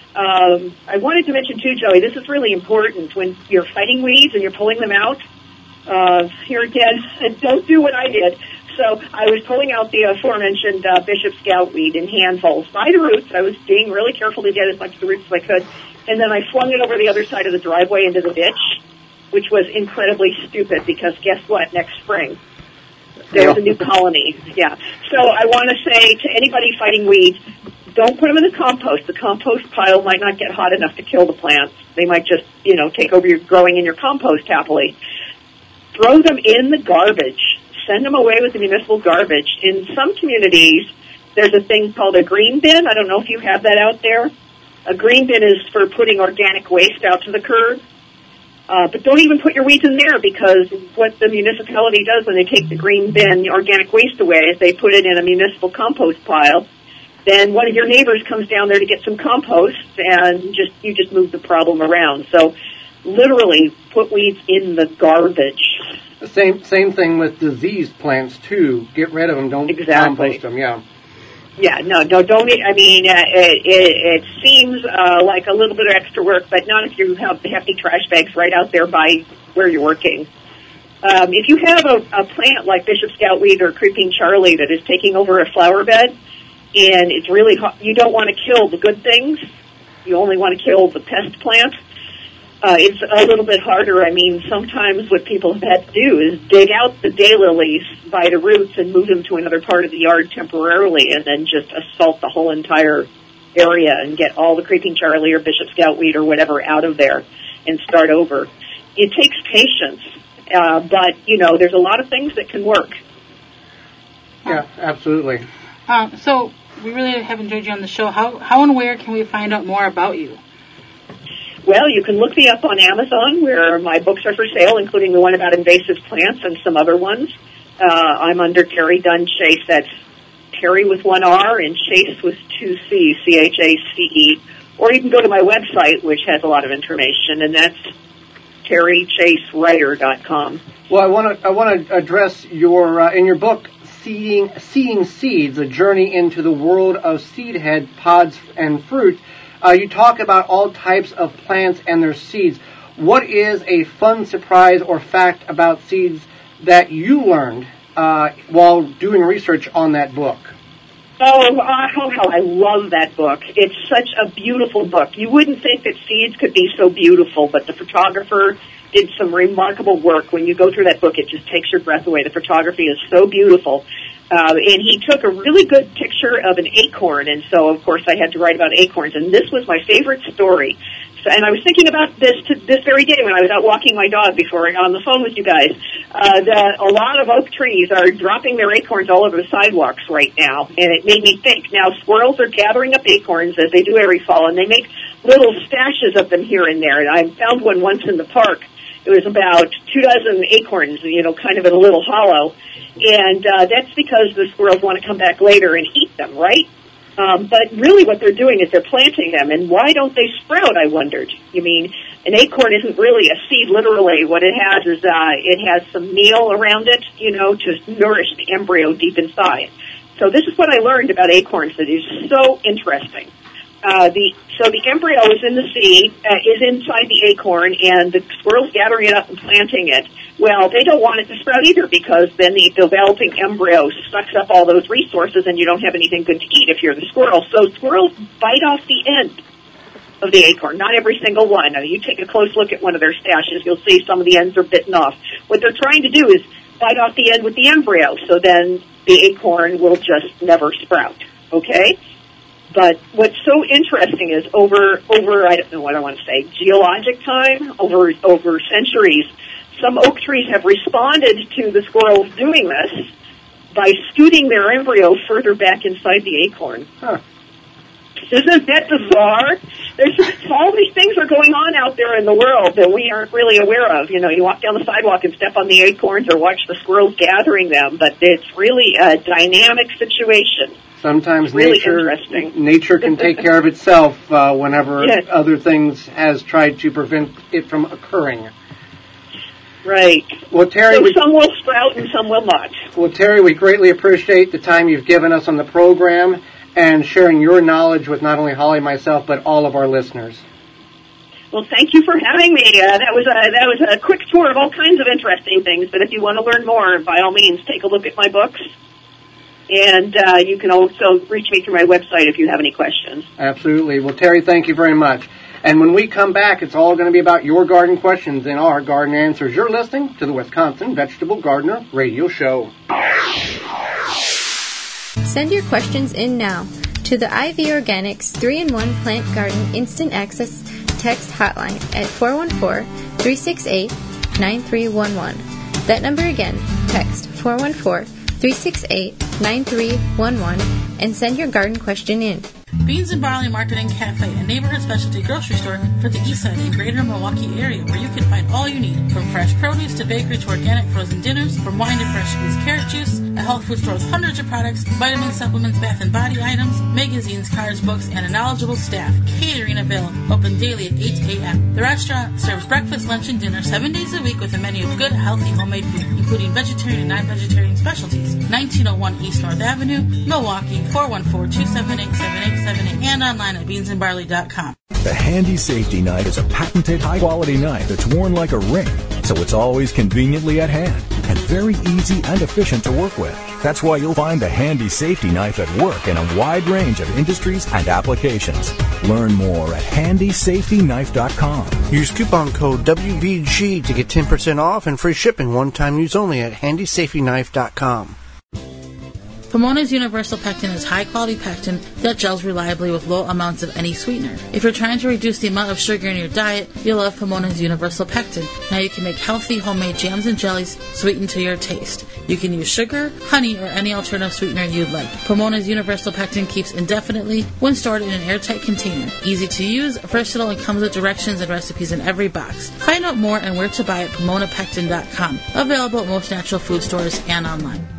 Um, I wanted to mention too, Joey, this is really important when you're fighting weeds and you're pulling them out. Uh, here again, don't do what I did. So I was pulling out the aforementioned uh, Bishop Scout weed in handfuls by the roots. I was being really careful to get as much of the roots as I could. And then I flung it over the other side of the driveway into the ditch, which was incredibly stupid because guess what? Next spring, there was a new colony. Yeah. So I want to say to anybody fighting weeds, don't put them in the compost. The compost pile might not get hot enough to kill the plants. They might just, you know, take over your growing in your compost happily. Throw them in the garbage. Send them away with the municipal garbage. In some communities, there's a thing called a green bin. I don't know if you have that out there. A green bin is for putting organic waste out to the curb. Uh, but don't even put your weeds in there because what the municipality does when they take the green bin, the organic waste away, is they put it in a municipal compost pile. Then one of your neighbors comes down there to get some compost and just you just move the problem around. So literally put weeds in the garbage. The same same thing with diseased plants too. Get rid of them. Don't exactly. compost them. Yeah. Yeah. No. No. Don't. I mean, uh, it, it, it seems uh, like a little bit of extra work, but not if you have the hefty trash bags right out there by where you're working. Um, if you have a, a plant like Bishop Scoutweed or Creeping Charlie that is taking over a flower bed, and it's really hot, you don't want to kill the good things. You only want to kill the pest plant. Uh, it's a little bit harder. I mean, sometimes what people have had to do is dig out the daylilies by the roots and move them to another part of the yard temporarily and then just assault the whole entire area and get all the Creeping Charlie or Bishop Scoutweed or whatever out of there and start over. It takes patience, uh, but, you know, there's a lot of things that can work. Yeah, absolutely. Um, so we really have enjoyed you on the show. How, how and where can we find out more about you? Well, you can look me up on Amazon, where my books are for sale, including the one about invasive plants and some other ones. Uh, I'm under Terry Dunn Chase. That's Terry with one R and Chase with two C's, C H A C E. Or you can go to my website, which has a lot of information, and that's terry chase writer dot com. Well, I want to I want to address your uh, in your book, Seeding Seeding Seeds: A Journey into the World of Seedhead Pods and Fruit. Uh, you talk about all types of plants and their seeds. What is a fun surprise or fact about seeds that you learned uh, while doing research on that book? Oh, oh, how I love that book. It's such a beautiful book. You wouldn't think that seeds could be so beautiful, but the photographer did some remarkable work. When you go through that book, it just takes your breath away. The photography is so beautiful. Uh, and he took a really good picture of an acorn, and so, of course, I had to write about acorns. And this was my favorite story. So, and I was thinking about this to this very day when I was out walking my dog before I got on the phone with you guys. Uh, that a lot of oak trees are dropping their acorns all over the sidewalks right now, and it made me think. Now, squirrels are gathering up acorns, as they do every fall, and they make little stashes of them here and there. And I found one once in the park. It was about two dozen acorns, you know, kind of in a little hollow. And uh, that's because the squirrels want to come back later and eat them, right? Um, but really what they're doing is they're planting them. And why don't they sprout, I wondered. You mean, an acorn isn't really a seed, literally. What it has is uh, it has some meal around it, you know, to nourish the embryo deep inside. So this is what I learned about acorns that is so interesting. Uh, the so the embryo is in the seed, uh, is inside the acorn, and the squirrel's gathering it up and planting it. Well, they don't want it to sprout either because then the developing embryo sucks up all those resources and you don't have anything good to eat if you're the squirrel. So squirrels bite off the end of the acorn, not every single one. Now, you take a close look at one of their stashes, you'll see some of the ends are bitten off. What they're trying to do is bite off the end with the embryo, so then the acorn will just never sprout, okay? But what's so interesting is over, over I don't know what I want to say, geologic time, over over centuries, some oak trees have responded to the squirrels doing this by scooting their embryo further back inside the acorn. Huh. Isn't that bizarre? There's all these things are going on out there in the world that we aren't really aware of. You know, you walk down the sidewalk and step on the acorns or watch the squirrels gathering them, but it's really a dynamic situation. Sometimes really nature nature can take care of itself uh, whenever yes. other things has tried to prevent it from occurring. Right. Well, Terry, so we, some will sprout and some will not. Well, Terry, we greatly appreciate the time you've given us on the program, and sharing your knowledge with not only Holly and myself, but all of our listeners. Well, thank you for having me. Uh, that was a that was a quick tour of all kinds of interesting things. But if you want to learn more, by all means, take a look at my books, and uh, you can also reach me through my website if you have any questions. Absolutely. Well, Terry, thank you very much. And when we come back, it's all going to be about your garden questions and our garden answers. You're listening to the Wisconsin Vegetable Gardener Radio Show. Send your questions in now to the I V Organics three in one Plant Garden Instant Access text hotline at four one four, three six eight, nine three one one. That number again, text four one four, three six eight, nine three one one and send your garden question in. Beans and Barley Market and Cafe, a neighborhood specialty grocery store for the east side and greater Milwaukee area, where you can find all you need, from fresh produce to bakery to organic frozen dinners, from wine to fresh squeezed carrot juice, a health food store with hundreds of products, vitamins, supplements, bath and body items, magazines, cards, books, and a knowledgeable staff. Catering available, open daily at eight a.m. The restaurant serves breakfast, lunch, and dinner seven days a week with a menu of good, healthy, homemade food, including vegetarian and non-vegetarian specialties. nineteen oh one East North Avenue, Milwaukee, four one four, two seven eight, seven eight seven eight, and online at beans and barley dot com. The Handy Safety Knife is a patented high-quality knife that's worn like a ring, so it's always conveniently at hand and very easy and efficient to work with. That's why you'll find the Handy Safety Knife at work in a wide range of industries and applications. Learn more at handy safety knife dot com. Use coupon code W V G to get ten percent off and free shipping one-time use only at handy safety knife dot com. Pomona's Universal Pectin is high-quality pectin that gels reliably with low amounts of any sweetener. If you're trying to reduce the amount of sugar in your diet, you'll love Pomona's Universal Pectin. Now you can make healthy homemade jams and jellies sweetened to your taste. You can use sugar, honey, or any alternative sweetener you'd like. Pomona's Universal Pectin keeps indefinitely when stored in an airtight container. Easy to use, versatile, and comes with directions and recipes in every box. Find out more and where to buy at pomona pectin dot com. Available at most natural food stores and online.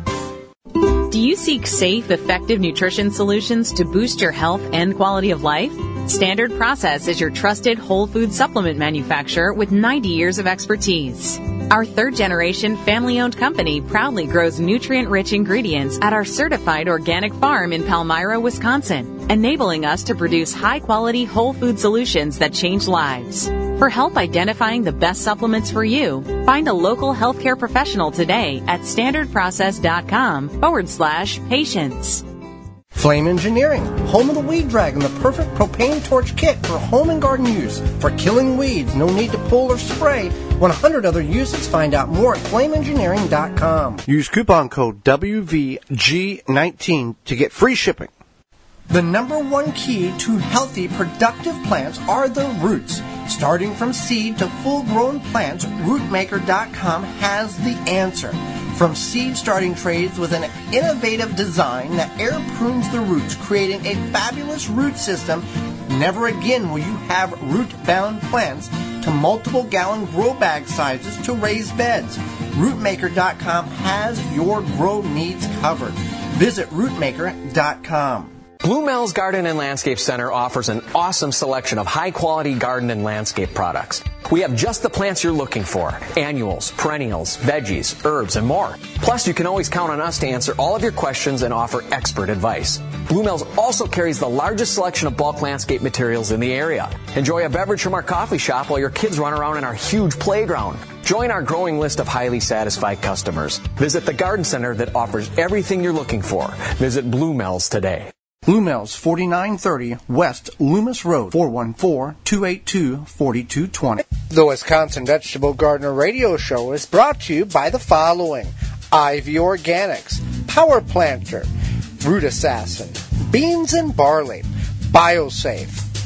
Do you seek safe, effective nutrition solutions to boost your health and quality of life? Standard Process is your trusted whole food supplement manufacturer with ninety years of expertise. Our third-generation family-owned company proudly grows nutrient-rich ingredients at our certified organic farm in Palmyra, Wisconsin, enabling us to produce high-quality whole food solutions that change lives. For help identifying the best supplements for you, find a local healthcare professional today at standard process dot com forward slash patients. Flame Engineering, home of the Weed Dragon, the perfect propane torch kit for home and garden use. For killing weeds, no need to pull or spray. one hundred other uses. Find out more at flame engineering dot com. Use coupon code W V G nineteen to get free shipping. The number one key to healthy, productive plants are the roots. Starting from seed to full-grown plants, root maker dot com has the answer. From seed starting trays with an innovative design that air prunes the roots, creating a fabulous root system, never again will you have root-bound plants, to multiple gallon grow bag sizes to raised beds. root maker dot com has your grow needs covered. Visit root maker dot com. Blue Mel's Garden and Landscape Center offers an awesome selection of high-quality garden and landscape products. We have just the plants you're looking for: annuals, perennials, veggies, herbs, and more. Plus, you can always count on us to answer all of your questions and offer expert advice. Blue Mel's also carries the largest selection of bulk landscape materials in the area. Enjoy a beverage from our coffee shop while your kids run around in our huge playground. Join our growing list of highly satisfied customers. Visit the garden center that offers everything you're looking for. Visit Blue Mel's today. Blue Mel's, forty-nine thirty West Loomis Road, four one four, two eight two, four two two zero. The Wisconsin Vegetable Gardener Radio Show is brought to you by the following: I V Organics, Power Planter, Root Assassin, Beans and Barley, BioSafe,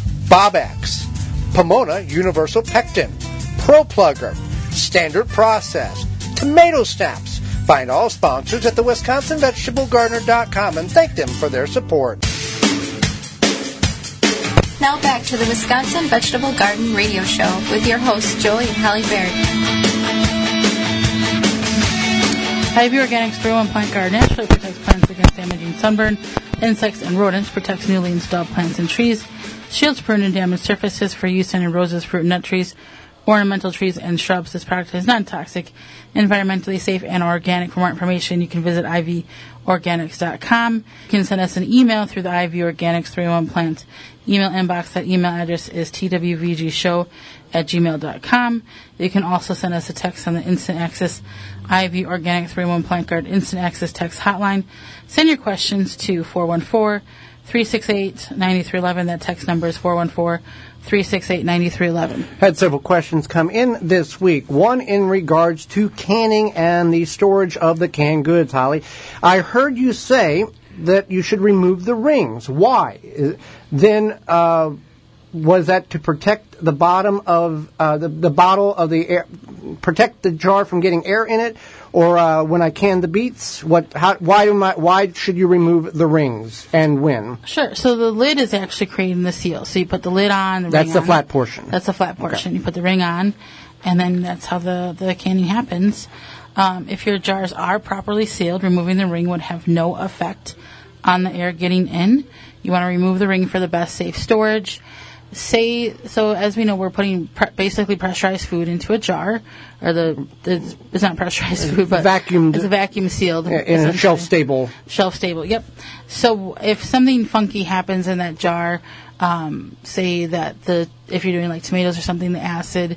Bobex, Pomona Universal Pectin, Pro Plugger, Standard Process, Tomato Snaps. Find all sponsors at the wisconsin vegetable gardener dot com and thank them for their support. Now back to the Wisconsin Vegetable Garden Radio Show with your hosts, Joey and Holly Baird. I V Organics three in one Plant Guard naturally protects plants against damaging sunburn, insects, and rodents, protects newly installed plants and trees, shields pruned and damaged surfaces for use in roses, fruit, and nut trees, ornamental trees and shrubs. This product is non-toxic, environmentally safe, and organic. For more information, you can visit I V organics dot com. You can send us an email through the I V Organics three in one Plant email inbox. That email address is t w v g show at gmail dot com. You can also send us a text on the Instant Access I V Organic three in one Plant Guard Instant Access text hotline. Send your questions to four one four, three six eight, nine three one one. That text number is four one four, three six eight, nine three one one. Had several questions come in this week. One in regards to canning and the storage of the canned goods, Holly. I heard you say that you should remove the rings. Why? Then, uh, was that to protect the bottom of uh, the, the bottle of the air, protect the jar from getting air in it? Or uh, when I can the beets, what? How, why do my, why should you remove the rings and when? Sure. So the lid is actually creating the seal. So you put the lid on. The that's ring the on. flat portion. That's the flat portion. Okay. You put the ring on, and then that's how the, the canning happens. Um, if your jars are properly sealed, removing the ring would have no effect on the air getting in. You want to remove the ring for the best safe storage. Say, so as we know, we're putting pre- basically pressurized food into a jar, or the, the it's not pressurized food, but vacuumed, it's a vacuum sealed. In a shelf stable. Shelf stable, yep. So if something funky happens in that jar, um, say that the, if you're doing like tomatoes or something, the acid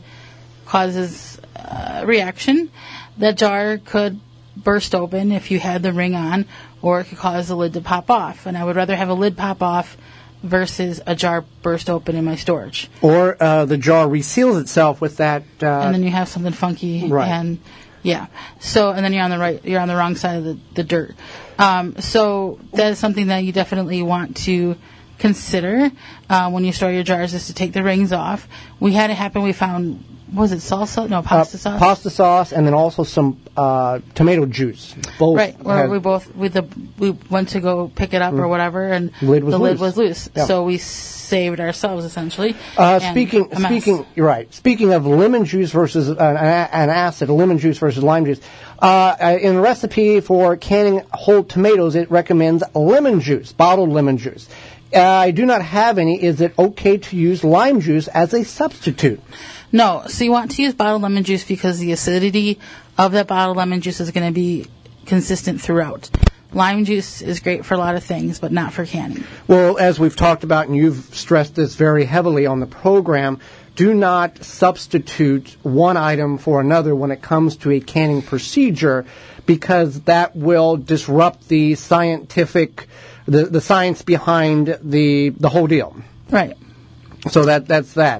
causes a reaction, that jar could burst open if you had the ring on, or it could cause the lid to pop off. And I would rather have a lid pop off versus a jar burst open in my storage. Or uh, the jar reseals itself with that. Uh, and then you have something funky. Right. And yeah. So, and then you're on the right, you're on the wrong side of the, the dirt. Um, so that is something that you definitely want to consider uh, when you store your jars, is to take the rings off. We had it happen. We found, was it salsa? No, pasta uh, sauce. Pasta sauce, and then also some uh, tomato juice. Both right, where had, we both we the we went to go pick it up mm. or whatever, and lid was the loose. lid was loose. Yeah. So we saved ourselves essentially. Uh, speaking speaking, you're right. Speaking of lemon juice versus an, an acid, lemon juice versus lime juice. Uh, in the recipe for canning whole tomatoes, it recommends lemon juice, bottled lemon juice. Uh, I do not have any. Is it okay to use lime juice as a substitute? No. So you want to use bottled lemon juice because the acidity of that bottled lemon juice is going to be consistent throughout. Lime juice is great for a lot of things, but not for canning. Well, as we've talked about, and you've stressed this very heavily on the program, do not substitute one item for another when it comes to a canning procedure, because that will disrupt the scientific, the, the science behind the the whole deal. Right. So that that's that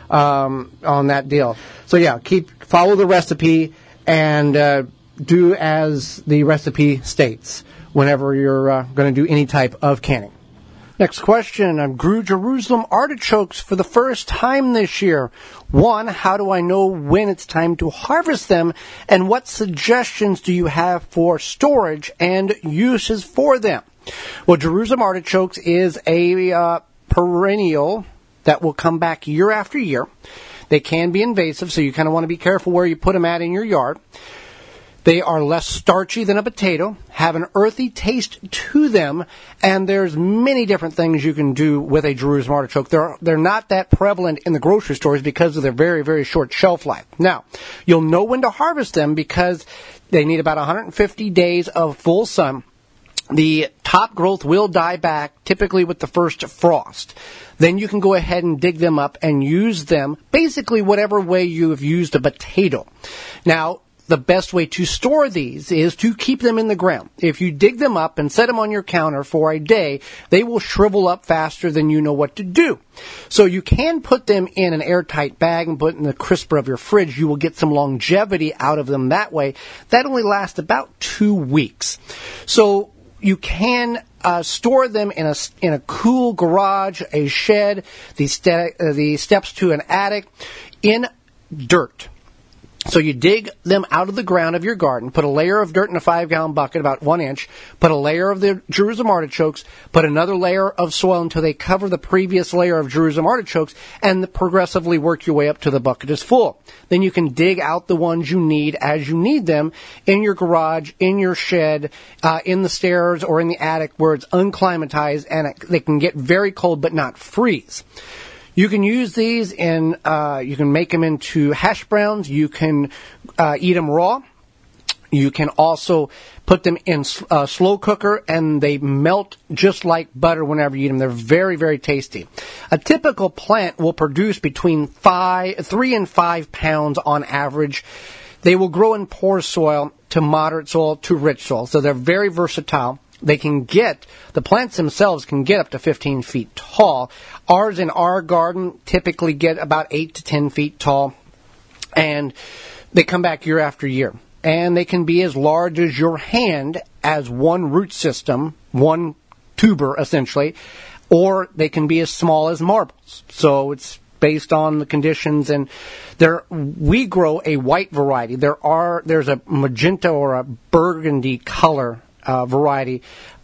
um, on that deal. So yeah, keep follow the recipe and uh, do as the recipe states whenever you're uh, going to do any type of canning. Next question. I grew Jerusalem artichokes for the first time this year. One, how do I know when it's time to harvest them? And what suggestions do you have for storage and uses for them? Well, Jerusalem artichokes is a uh, perennial that will come back year after year. They can be invasive, so you kind of want to be careful where you put them at in your yard. They are less starchy than a potato, have an earthy taste to them, and there's many different things you can do with a Jerusalem artichoke. They're, they're not that prevalent in the grocery stores because of their very, very short shelf life. Now, you'll know when to harvest them because they need about one hundred fifty days of full sun. The top growth will die back, typically with the first frost. Then you can go ahead and dig them up and use them basically whatever way you have used a potato. Now, the best way to store these is to keep them in the ground. If you dig them up and set them on your counter for a day, they will shrivel up faster than you know what to do. So you can put them in an airtight bag and put in the crisper of your fridge. You will get some longevity out of them that way. That only lasts about two weeks. So you can uh, store them in a in a cool garage, a shed, the ste- uh, the steps to an attic, in dirt. So you dig them out of the ground of your garden, put a layer of dirt in a five-gallon bucket, about one inch, put a layer of the Jerusalem artichokes, put another layer of soil until they cover the previous layer of Jerusalem artichokes, and progressively work your way up to the bucket is full. Then you can dig out the ones you need as you need them in your garage, in your shed, uh, in the stairs, or in the attic where it's unclimatized, and it, they can get very cold but not freeze. You can use these in, uh, you can make them into hash browns. You can uh, eat them raw. You can also put them in a slow cooker, and they melt just like butter whenever you eat them. They're very, very tasty. A typical plant will produce between five, three and five pounds on average. They will grow in poor soil to moderate soil to rich soil, so they're very versatile. They can get, the plants themselves can get up to fifteen feet tall. Ours in our garden typically get about eight to ten feet tall, and they come back year after year. And they can be as large as your hand as one root system, one tuber essentially, or they can be as small as marbles. So it's based on the conditions, and there we grow a white variety. There are there's a magenta or a burgundy color uh, variety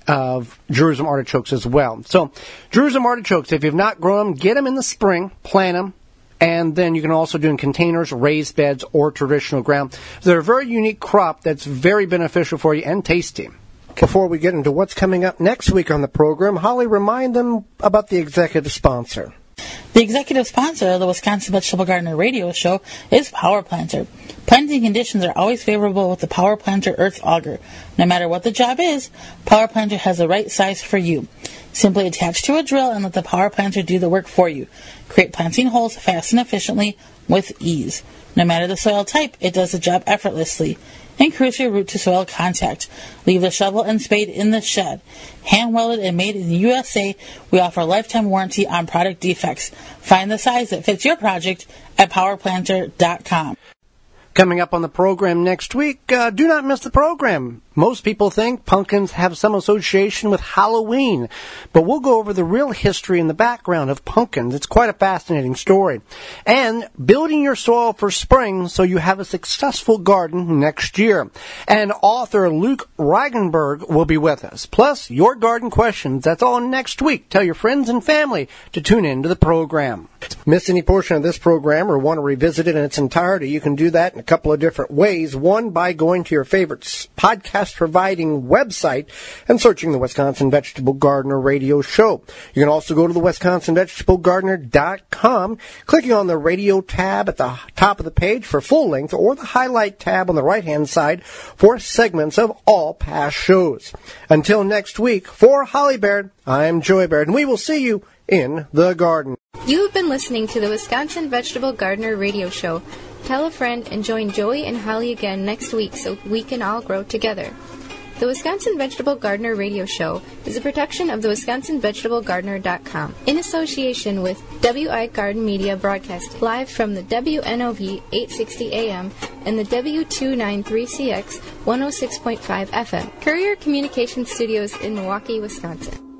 of Jerusalem artichokes as well. So Jerusalem artichokes, if you've not grown them, get them in the spring, plant them. And then you can also do in containers, raised beds, or traditional ground. They're a very unique crop that's very beneficial for you and tasty. Before we get into what's coming up next week on the program, Holly, remind them about the executive sponsor. The executive sponsor of the Wisconsin Vegetable Gardener radio show is Power Planter. Planting conditions are always favorable with the Power Planter Earth Auger. No matter what the job is, Power Planter has the right size for you. Simply attach to a drill and let the Power Planter do the work for you. Create planting holes fast and efficiently with ease. No matter the soil type, it does the job effortlessly. Increase your root to soil contact. Leave the shovel and spade in the shed. Hand welded and made in the U S A, we offer a lifetime warranty on product defects. Find the size that fits your project at power planter dot com. Coming up on the program next week, uh, do not miss the program. Most people think pumpkins have some association with Halloween, but we'll go over the real history and the background of pumpkins. It's quite a fascinating story. And building your soil for spring so you have a successful garden next year. And author Luke Reichenberg will be with us. Plus, your garden questions. That's all next week. Tell your friends and family to tune in to the program. Miss any portion of this program or want to revisit it in its entirety, you can do that in a couple of different ways. One, by going to your favorite podcast providing website and searching the Wisconsin Vegetable Gardener radio show. You can also go to the wisconsin vegetable gardener dot com, clicking on the radio tab at the top of the page for full length, or the highlight tab on the right hand side for segments of all past shows. Until next week, for Holly Baird, I'm Joey Baird, and we will see you in the garden. You have been listening to the Wisconsin Vegetable Gardener radio show. Tell a friend and join Joey and Holly again next week so we can all grow together. The Wisconsin Vegetable Gardener radio show is a production of the wisconsin vegetable gardener dot com in association with W I Garden Media Broadcasting, live from the W N O V eight sixty A M and the W two ninety-three C X one oh six point five F M, Courier Communication Studios in Milwaukee, Wisconsin.